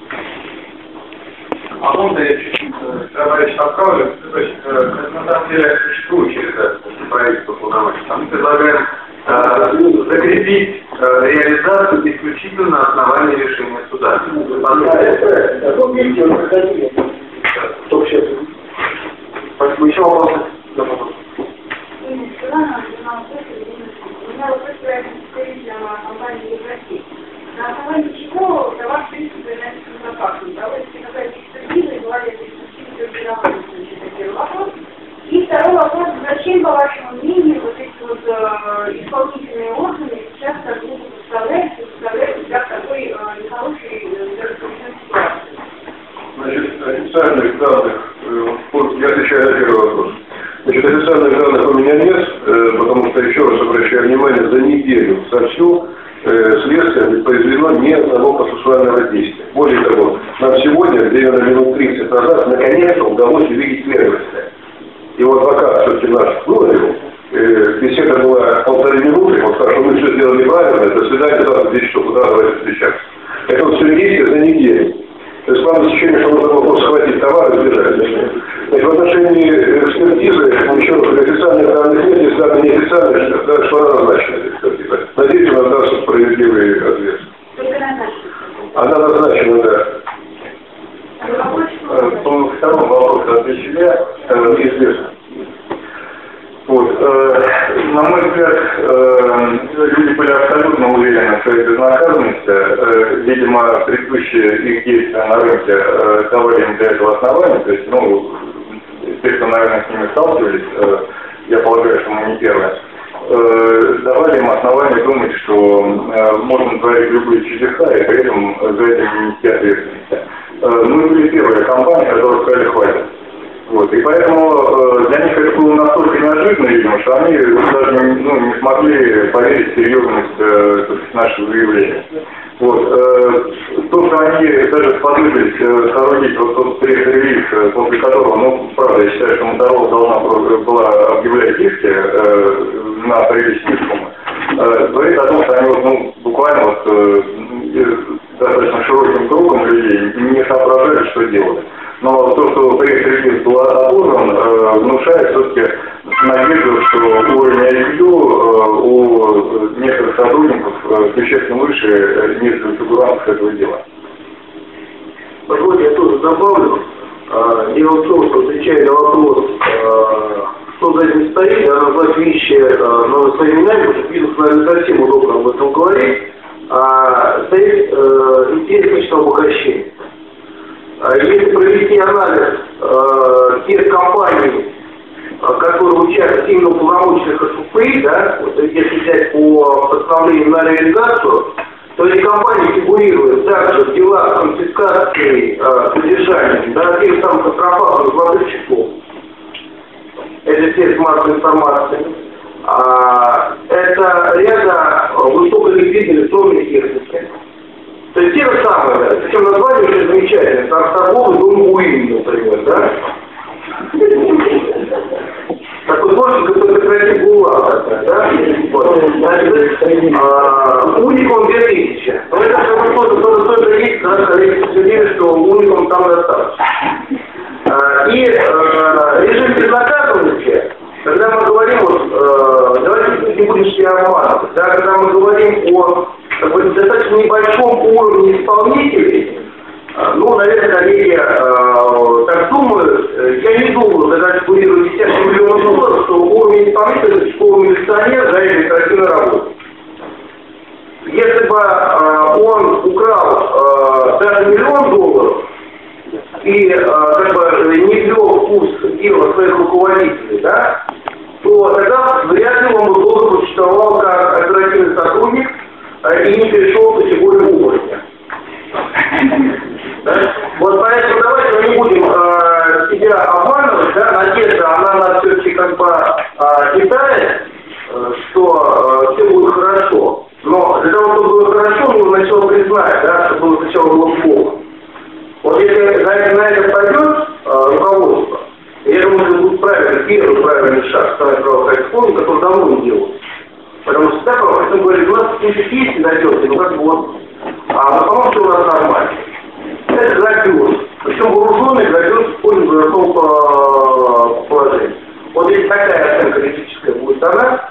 А можно я чуть-чуть, товарищ Абкалов, то есть, на самом деле, существующие правительства полномочий. Мы предлагаем э, закрепить э, реализацию исключительно на основании решения суда. Да, это правильно. А то, видите, он проходил. Только сейчас. Спасибо. Еще вопросы? У меня вопрос связан с представителем компании «Евросеть». На основании чего для вас, в принципе, является безопасным? Проводится какая-то экспертиза, и была ли эта экспертиза безопасна? Это первый вопрос. И второй вопрос: зачем, по вашему мнению, вот эти вот э, исполнительные органы сейчас так глупо представляются, представляют себя в такой э, нехорошей даже ситуации? Значит, официальных данных, э, я отвечаю на первый вопрос. Значит, официальных данных у меня нет, э, потому что, еще раз обращаю внимание, за неделю со всю э, следствие не произвело ни одного процессуального действия. Более того, нам сегодня, примерно минут тридцать назад, наконец-то удалось увидеть следователя. Его адвокат все-таки наш выловил. Э, беседа была полторы минуты, он сказал, что мы все сделали правильно, до свидания, завтра в десять часов утра давайте встречаться. Это вот все действие за неделю. То есть главное ощущение, что нужно было схватить товар и сбежать. Значит, в отношении экспертизы, еще раз, официальных данных нет, если данные неофициальные, что, что она назначена, экспертиза. Надеюсь, она даст справедливый ответ. Она назначена, да. По второму вопросу отвечу я, известно. Вот, э, на мой взгляд, э, люди были абсолютно уверены в своей безнаказанности. Э, видимо, предыдущие их действия на рынке э, давали им для этого основания. То есть, ну, те, кто, наверное, с ними сталкивались, э, я полагаю, что мы не первые, э, давали им основания думать, что э, можно творить любые чудеса и при этом за этим не нести ответственности. Э, мы были первые компании, которые сказали «хватит». Вот, и поэтому э, для них это было настолько неожиданно, видимо, что они даже ну, не смогли поверить в серьезность э, нашего заявления. Вот, э, то, что они даже сподобились э, соорудить вот тот пресс-релиз, э, после которого, ну, правда, я считаю, что Моторола должна была объявлять иски э, на приличные суммы, э, говорит о том, что они вот, ну, буквально вот, э, достаточно широким кругом людей не соображали, что делать. Но то, что пресс-релиз был отозван, э, внушает все-таки надежду, что уровень ай кью э, у некоторых сотрудников существенно выше нескольких фигурантов этого дела. Позвольте, я тоже добавлю. Дело в том, что, отвечая на вопрос, что за этим стоит, я назвать вещи надо своими именами, потому что бизнес, наверное, совсем удобно об этом говорить, а стоит интерес личного обогащения. Если провести анализ тех компаний, которые участвуют именно в полномочиях СУПИ, да, вот если взять по постановлению на реализацию, то эти компании фигурируют также в делах конфискации э, содержания, да, тех самых контрафактных золотых часов. Это все массовой информации. А, это ряда высоколиквидной электронной техники. То есть те же самые, да, причем название очень замечательное, как торговый дом Уин, например, да? Так вот, можете какой-то красивый ГУЛАГ, да? Уникум две тысячи. Но это как бы тоже тоже есть, да, коллеги судили, что уникум там достаточно. И режим безнаказанности, когда мы говорим, вот, давайте не будем себя обманывать, да, когда мы говорим о такой достаточно небольшом уровне исполнителей, ну, наверное, коллеги э, так думают, я не думаю, когда фигурируют десятки миллионов долларов, что уровень исполнителя, школы милиционер за этой оперативной работой. Если бы э, он украл э, даже миллион долларов и э, как бы не ввел в курс дела своих руководителей, да, то тогда вряд ли он бы долго существовал как оперативный сотрудник э, и не перешел в категорию уровня. Да? Вот поэтому давайте мы не будем э, себя обманывать, да, надежда, она нас все-таки как бы э, питает, э, что э, все будет хорошо. Но для того, чтобы было хорошо, нужно сначала признать, да, что было сначала было плохо. Вот если на это, на это пойдет э, руководство, я думаю, это будет правильный, первый правильный шаг ставить правоохранительный фонд, который давно не делал. Потому что так, как мы говорили, у нас какие-то есть недоделки, ну как бы вот, а потому что у нас нормально. Это грабеж. Причем вооруженный грабеж в пользу городского положения. Вот если такая оценка критическая будет дана,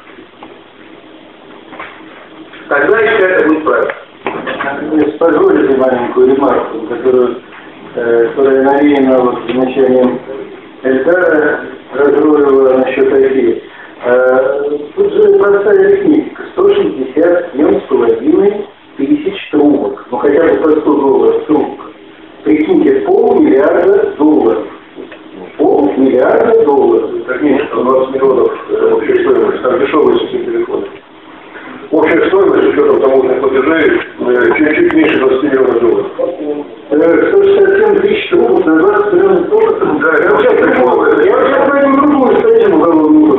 тогда еще это будет правильно. Если позволите маленькую ремарку, которую, э, которая навеяна вот замечанием Эльдара Разруева насчет ай пи. Э, тут же простая арифметика. сто шестьдесят семь с половиной тысяч трубок. Ну хотя бы по сто долларов трубка. Прикиньте, полмиллиарда долларов. Полмиллиарда долларов. Как меньше двадцать миллионов общей стоимости, там дешевые сетевые телефоны. Общая стоимость, с учетом таможенных платежей, чуть-чуть меньше двадцати миллионов долларов. сто шестьдесят семь тысяч трубок на двадцать миллионов долларов. Да, я вообще прикол. Я вообще пойду другую статью уголовную.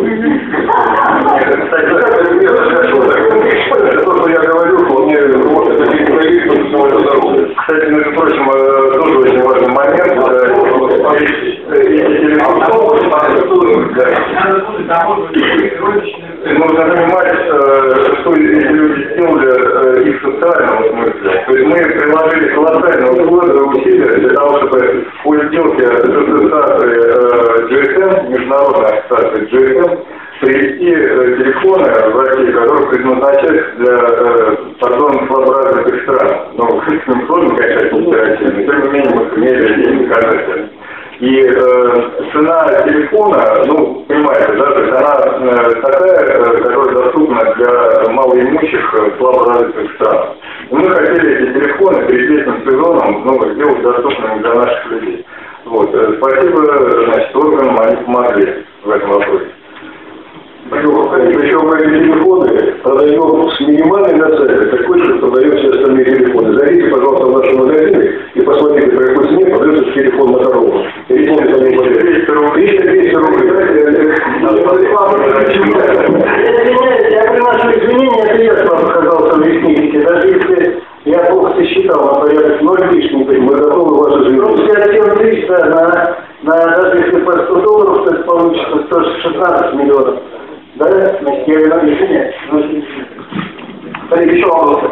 То, что я говорю, вполне может это не проявить, потому что это здоровье. Кстати, между прочим, тоже очень важный момент. Нужно понимать, что эти люди сделали их в социальном смысле. То есть мы приложили колоссальные усилия для того, чтобы по сделке с ассоциацией джи эс эм, международной ассоциацией джи эс эм, привести телефоны в России, которые предназначаются для э, пардон, слаборазных стран. Ну, мы сложно качать оперативно, тем не менее мы сумели деньги доказать. И э, цена телефона, ну, понимаете, да, то есть она э, такая, э, которая доступна для малоимущих, э, слаборазвитых стран. И мы хотели эти телефоны перед летним сезоном, ну, сделать доступными для наших людей. Вот. Э, спасибо, значит, органам, они помогли в этом вопросе. Причем мы эти телефоны продаем с минимальной наценкой, такой же продаем все остальные телефоны. Зайдите, пожалуйста, в наши магазины и посмотрите, по какой цене продается телефон Motorola. Телефон двести рублей. двести рублей. Я приношу извинения, это я с вами оказался в арифметике. Даже если я плохо сосчитал на порядок ноль лишний, мы готовы вас извинить. пятьдесят семь тысяч, да, на, на, даже если по сто долларов, то это получится сто шестнадцать миллионов. Да, значит, я виноват решение. Смотри, еще вопросы.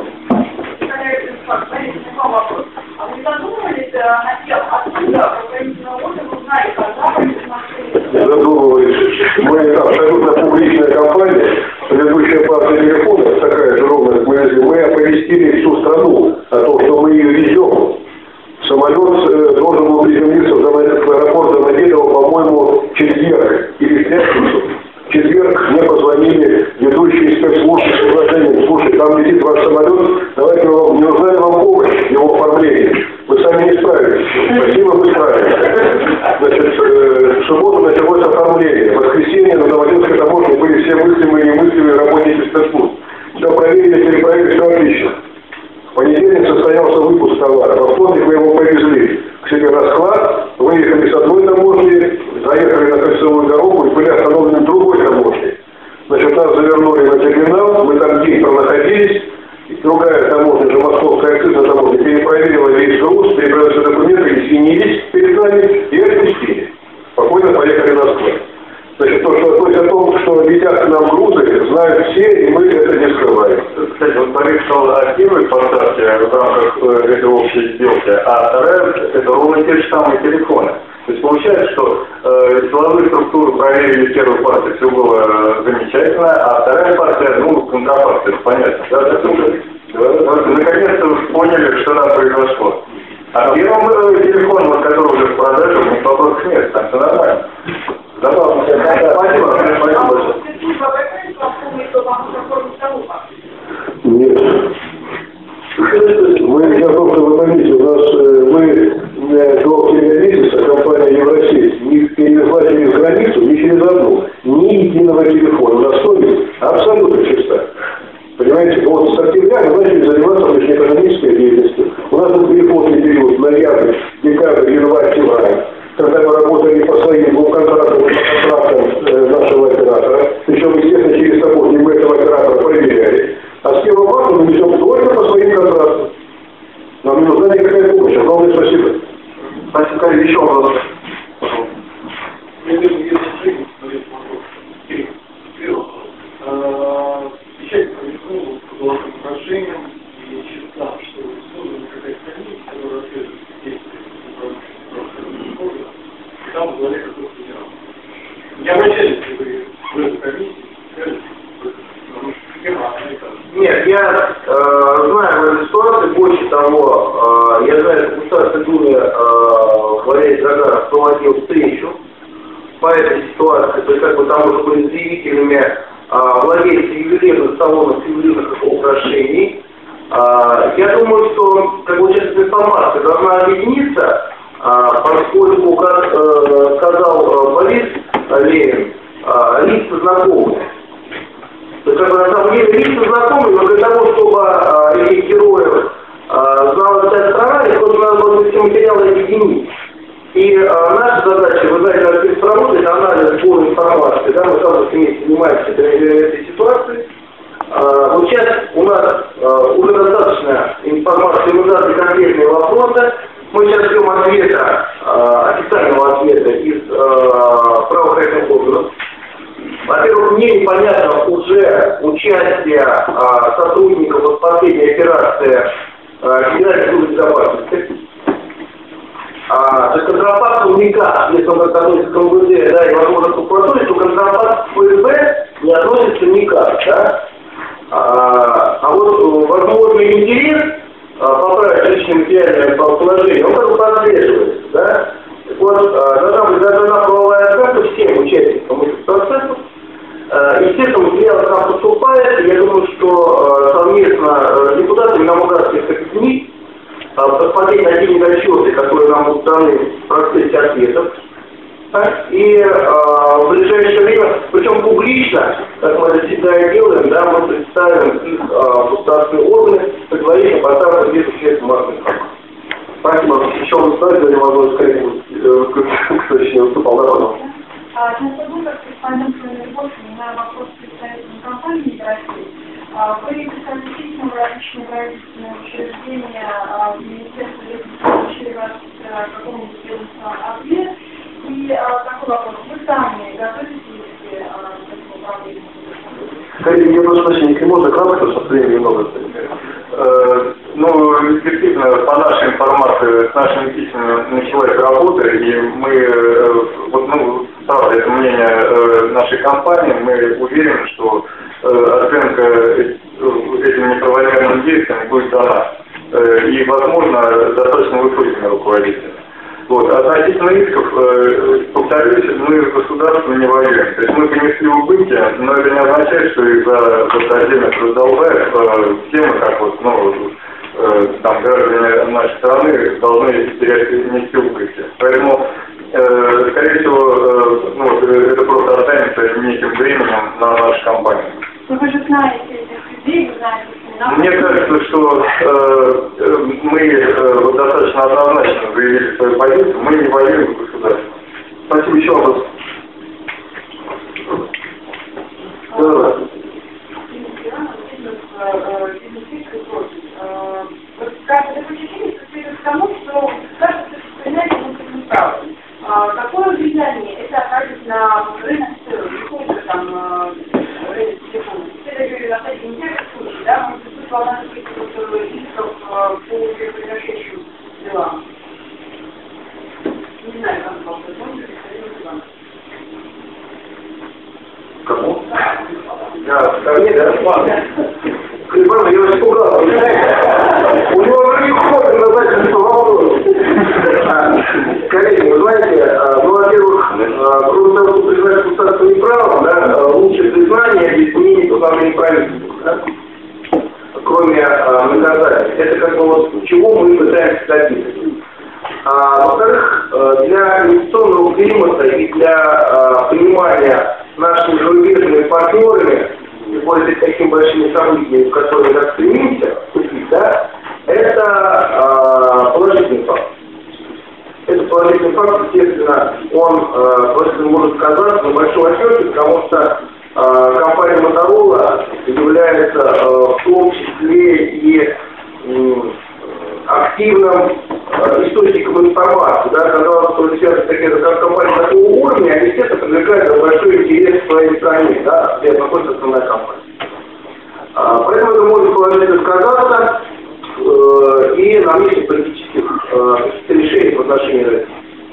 Вопрос. А вы задумывались на тем, откуда правоохранительные органы узнали, когда вы Задумывались. Мы абсолютно публичная компания, предыдущая партия телефонов, о том, что мы ее везем. Самолет э, должен был приземлиться в аэропорт Домодедово, по-моему, в четверг или в пятницу. В четверг мне позвонили ведущие спецслужбы с предложением: слушай, там летит ваш самолет, давайте мы вам, не нужна ли вам помощь в его оформлении. Вы сами не справитесь. Спасибо, мы справились. Значит, э, в субботу началось оформление. В воскресенье на Домодедовской таможне были все мыслимые и немыслимые работники спецслужб. Все проверили, перепроверили, все отлично. В понедельник состоялся выпуск товара. Во вторник мы его повезли к себе на склад, выехали с одной таможни, заехали на кольцевую дорогу и были остановлены в другой таможне. Значит, нас завернули на терминал, мы там день пронаходились, другая таможня, же московская акцизная таможня, перепроверила весь груз, перепроверила все документы, извинились перед нами и отпустили. Спокойно поехали на склад. Значит, то, что, то есть о том, что летят к нам грузы, знают все, и мы это не скрываем. Кстати, вот Борис сказал о первой поставке в рамках э, этой общей сделки, а вторая – это ровно те же самые телефоны. То есть получается, что э, силовые структуры проверили первую партию, все было э, замечательно, а вторая партия, ну, контрапарт, это понятно. Да, да, да, наконец-то поняли, что там произошло. А первым э, телефоном, вот, который уже в продаже, у них вопросов нет, там все нормально. Да, да, спасибо, спасибо. Нет. Мы, я только вы поймите, у нас мы до октября месяца компания Евросеть не перевезла через границу, ни через одну, ни единого телефона. У нас совесть абсолютно чиста. Понимаете, вот с октября мы начали заниматься внешнеэкономической деятельностью. У нас был переходный период ноябрь, декабрь, январь, февраль, когда мы работали по своим двум контрактам, контрактам э, нашего оператора. Причем, естественно, через таможню мы этого оператора проверяли. А с первого марта мы несем только по своим контрактам. Нам не нужна никакая помощь. Огромное спасибо. Спасибо, еще вопрос. Печать происходит по голосовым прошениям и считал, что создана какая-то комиссия, которая отслеживает действия управления. Там в главе какого-то генерала. Я вначале, если вы в этой комиссии, скажете, потому что схема американская. Нет, я э, знаю эту ситуацию, больше того, э, я знаю, что в Государственной Думе э, Валерий Загаров проводил встречу по этой ситуации, то есть как бы там уже были заявителями э, владельцы ювелирных салонов, ювелирных украшений. Э, я думаю, что как бы сейчас информация должна объединиться, э, поскольку, как э, сказал э, Борис Ленин, э, лица знакомые. То есть, как бы, на самом деле, лица знакомые, но для того, чтобы а, этих героев а, знала вся страна, их просто надо было все материалы объединить. И а, наша задача, вы знаете, на спецработе, анализ сбора информации, да, мы сразу вместе занимаемся этой, этой ситуацией. А, вот сейчас у нас а, уже достаточно информации, мы задали конкретные вопросы. Мы сейчас ждем ответа, а, официального ответа из а, правоохранительных органов. Во-первых, мне непонятно уже участие а, сотрудников вот последней операции а, Федеральной службы безопасности. А, то есть контрабанд уникат, если он относится к МВД, да, и возможно к прокуратуре, то контрабанд ФСБ не относится никак, да. А, а вот возможный интерес а, поправить личное материальное положение, он как бы прослеживается, да. Так вот, а, должна быть дана правовая оценка всем участникам этих процессов. Естественно, материалы там поступает. Я думаю, что совместно с депутатами нам удастся их объединить, посмотреть на те недочеты, которые нам будут даны в процессе ответов. И в ближайшее время, причем публично, как мы это всегда и делаем, да, мы представим их в государственные органы, предварительно поставим без общественной массовой информации. Спасибо. Еще вы ставите, я могу сказать, кто еще не выступал, да, пожалуйста. На собой, как корреспондент Львовки, у меня вопрос к представителям компании России. Вы писали письма в различные правительственные учреждения, в Министерство получили вас к какому-нибудь ведомству ответ. И такой вопрос. Вы сами готовите ли к управлению? Коллеги, я прошу прощения, если можно кратко, потому что времени много. Ну, действительно, по нашей информации, с нашими письмами началась работа, и мы, вот, ну, правда, это мнение нашей компании, мы уверены, что оценка этим неправомерным действиям будет дана. э, и, возможно, достаточно высокими руководителями. Вот. Относительно рисков, э, повторюсь, мы в государстве не воюем. То есть мы понесли убытки, но это не означает, что из-за вот, отдельных раздолбаев э, все мы, как вот, ну, э, там, граждане нашей страны, должны терять нести убытки. Поэтому, э, скорее всего, э, ну, это просто останется неким временем на нашу компанию. Вы же знаете этих людей, вы знаете, Мне кажется, что э, мы э, вот достаточно однозначно заявили свою позицию, мы не воюем в государстве. Спасибо, еще вопрос. Да. Каждое заключение сводится к тому, что каждое принятие будет неправильным. Какое влияние это окажет на рынок в целом? Не только там рынок телефона. Это же достаточно интересный случай, да? Может быть, волна каких-то исков по произошедшим делам. Не знаю, как вам помните, Иван. Кому? Да, ко мне, да? Иван, я вас испугал. У него уже не входит на задачу вопрос. Коллеги, вы знаете, ну, во-первых, кроме того, что признать государство неправым, да, лучше признание объяснение постановления правительства, да? Кроме а, наказания. Это как бы вот чего мы пытаемся добиться. А, во-вторых, для инвестиционного климата и для а, понимания нашими зарубежными партнерами, пользуясь такими большими событиями, в которые мы так стремимся, да, это а, положительный факт. Это положительный факт, естественно, он э, просто может сказаться на большом отчете, потому что э, компания Motorola является э, в том числе и э, активным э, источником информации. Да, казалось, что сейчас такие как компания такого уровня, они, естественно, привлекают большой интерес в своей стране, да, где находится основная компания. А, поэтому это может положительно сказаться э, и на месте политических э, решений в отношении России.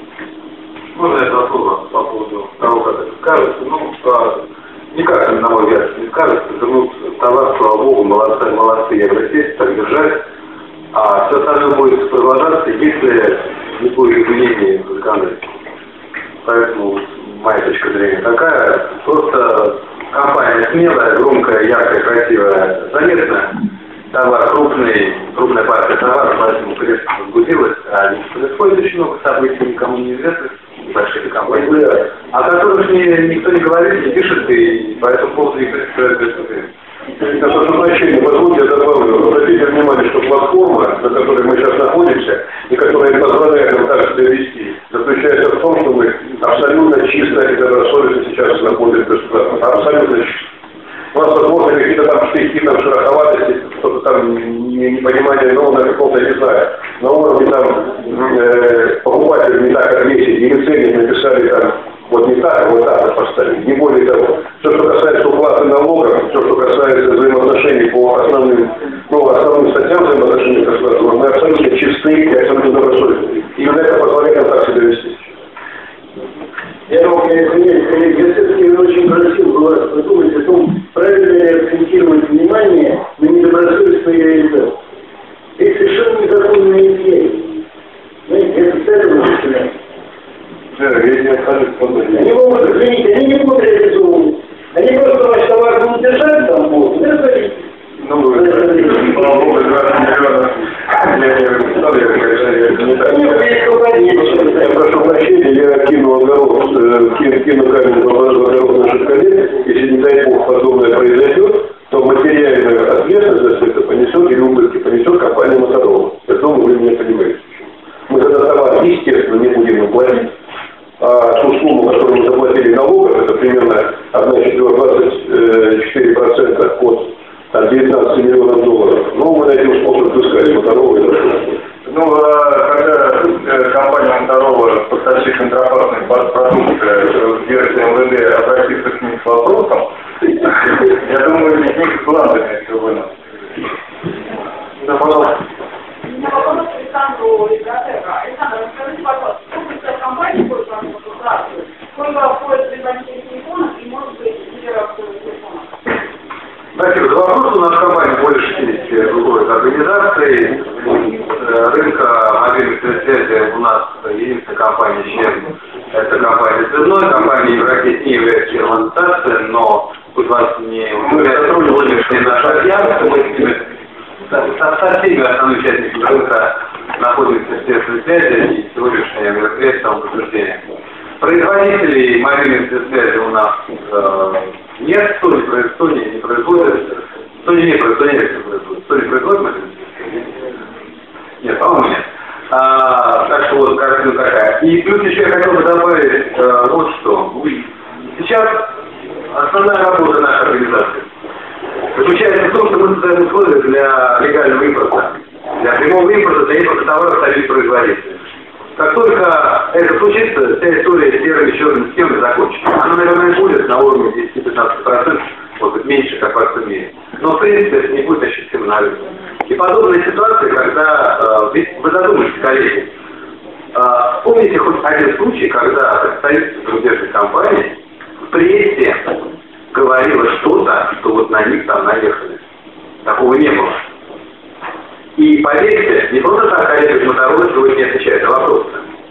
Можно я вопрос по поводу того, как это скажется? Ну, по, никак, на мой взгляд, не скажется. Вернут товар, слава богу, молодцы, молодцы Евросеть, так держать. А все остальное будет продолжаться, если не будет изменений в законодательстве. Поэтому моя точка зрения такая. Просто компания смелая, громкая, яркая, красивая, заметная. Товар крупный, крупная партия товара, поэтому пресса возбудилась, а происходит очень много событий, никому не известных, больших компаний, о которых ни, никто не говорит, не пишет, и по этому поводу не представляет преступление. Это значение, позвольте, я добавлю, обратите внимание, что платформа, на которой мы сейчас находимся, и которая позволяет нам так себя вести, заключается в том, что мы абсолютно чисто и добросовестно сейчас находимся в государстве. Абсолютно чисто. У нас, возможно, какие-то там штыки, там шероховатости, что-то там непонимание, но на каком-то, не знаю, на уровне там э, покупатель не так ответили, или ценник написали там, вот не так, а вот так поставили, не более того. Все, что касается уплаты налогов, все, что касается взаимоотношений по основным, ну, основным статьям взаимоотношений государства, мы абсолютно чисты и абсолютно добросовестны. Именно это позволяет нам так себя вести. Я вам извиняюсь, коллеги, я все-таки очень просил бы вас подумать о том, правильно ли акцентировать внимание на недобросовестные реализации. Это совершенно незаконные идеи. Знаете, это с этого начинается. Да, я не откажусь подумать. Они могут, извините, они не будут реализовывать. Они просто ваш товар будут держать там, будут, да, говорить. Ну, слава богу, двадцать миллионов. Я не знал, я, конечно, я не так. Я прошу прощения, я кину огород, кину камень в огород наших коллег. Если, не дай бог, подобное произойдет, то материальную ответственность за все это понесет или убытки понесет компания Motorola. Я думаю, вы меня понимаете. Мы за этот товар, естественно, не будем платить. А ту сумму, которую мы заплатили налогов, это примерно двадцать четыре процента от девятнадцати миллионов долларов. Ну, мы найдем способ взыскать Motorola и дальше. Ну, когда компания Motorola, поставщик контрафактной продукции в версии эм вэ дэ, обратится к ним с вопросом, я думаю, из них планы все вынос. Да, пожалуйста. У меня вопрос к Александру Игротека. Александр, расскажите, пожалуйста, сколько компаний будет у вас в государстве, сколько входит предпринимателей телефонов и, может быть, лидеров телефонов? Спасибо за вопрос. У нас в компании более шестидесяти много организаций. Рынка мобильных связи у нас единственная компания, чем это компания Связной, компания Евросеть не является фирмой, но пусть вас не удивляет наш альянс, мы с ними, со всеми основными участниками рынка находимся в тесной связи, и сегодняшнее мероприятие тому подтверждение. Производителей мобильной связи у нас э, нет, Sony производит, Sony не производит, Sony не производит, Sony не производит, Sony производит мобильную связь? Нет, по-моему нет. А, так что вот картина такая. И плюс еще я хотел бы добавить э, вот что. Сейчас основная работа нашей организации заключается в том, что мы создаем условия для легального импорта, для прямого импорта, для импорта товаров самих производителей. Как только это случится, вся история с серыми черными схемами закончится. Она, наверное, будет на уровне десять-пятнадцать процентов, может быть, меньше, как во всем мире. Но, в принципе, это не будет ощутимо на рынке. И подобные ситуации, когда, э, вы задумайтесь, коллеги, э, вспомните хоть один случай, когда представитель зарубежных компаний в прессе говорило что-то, что вот на них там наехали. Такого не было. И поверьте, не просто так коллеги Моторола сегодня не отвечает на вопросы.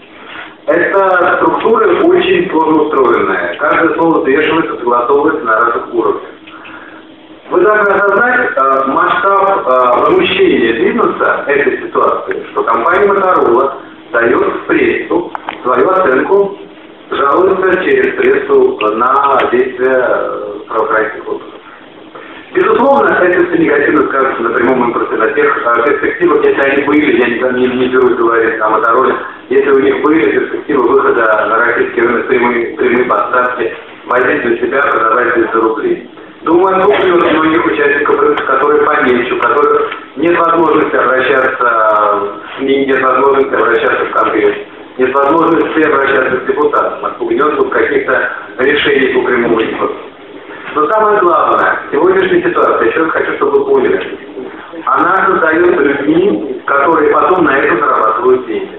Это структура очень сложно устроенная. Каждое слово взвешивается, согласовывается на разных уровнях. Вы должны осознать э, масштаб э, возмущения бизнеса этой ситуации, что компания Моторола дает в прессу свою оценку, жалуется через прессу на действия правоохранительных органов. Безусловно, это все негативно скажется на прямом импорте, на тех э, перспективах, если они были, я не, не, не берусь говорить о Мотороле, если у них были перспективы выхода на российский рынок, прямые, прямые поставки, возить на себя, продавать за рубли. Думаю, куплю многих участников рынка, которые поменьше, у которых нет возможности обращаться в СМИ, нет возможности обращаться в Конгресс, нет возможности обращаться к депутатам, отпугнется от каких-то решений по прямому импорту. Но самое главное, сегодняшняя ситуация, еще раз хочу, чтобы вы поняли, она создается людьми, которые потом на это зарабатывают деньги.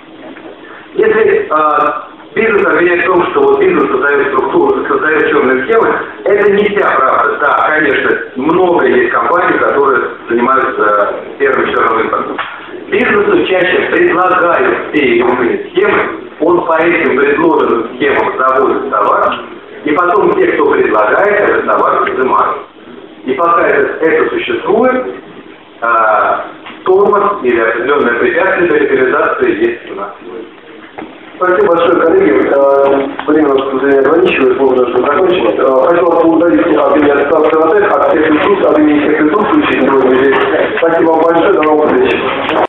Если э, бизнес обвиняет в том, что вот бизнес создает структуру, создает черные схемы, это не вся правда. Да, конечно, много есть компаний, которые занимаются серым черным импортом. Бизнесу чаще предлагают те или иные схемы, он по этим предложенным схемам заводит товар, и потом те, кто предлагает, этот товар изымают. И пока это, это существует, э, тормоз или определенное препятствие для легализации есть у нас. Спасибо большое, коллеги. Время у нас уже ограничивает, можно уже закончить. Хотел поблагодарить от имени Ассоциации ВТЭК, от всех присутствующих, от имени всех присутствующих сегодня здесь. Спасибо вам большое, до новых встреч.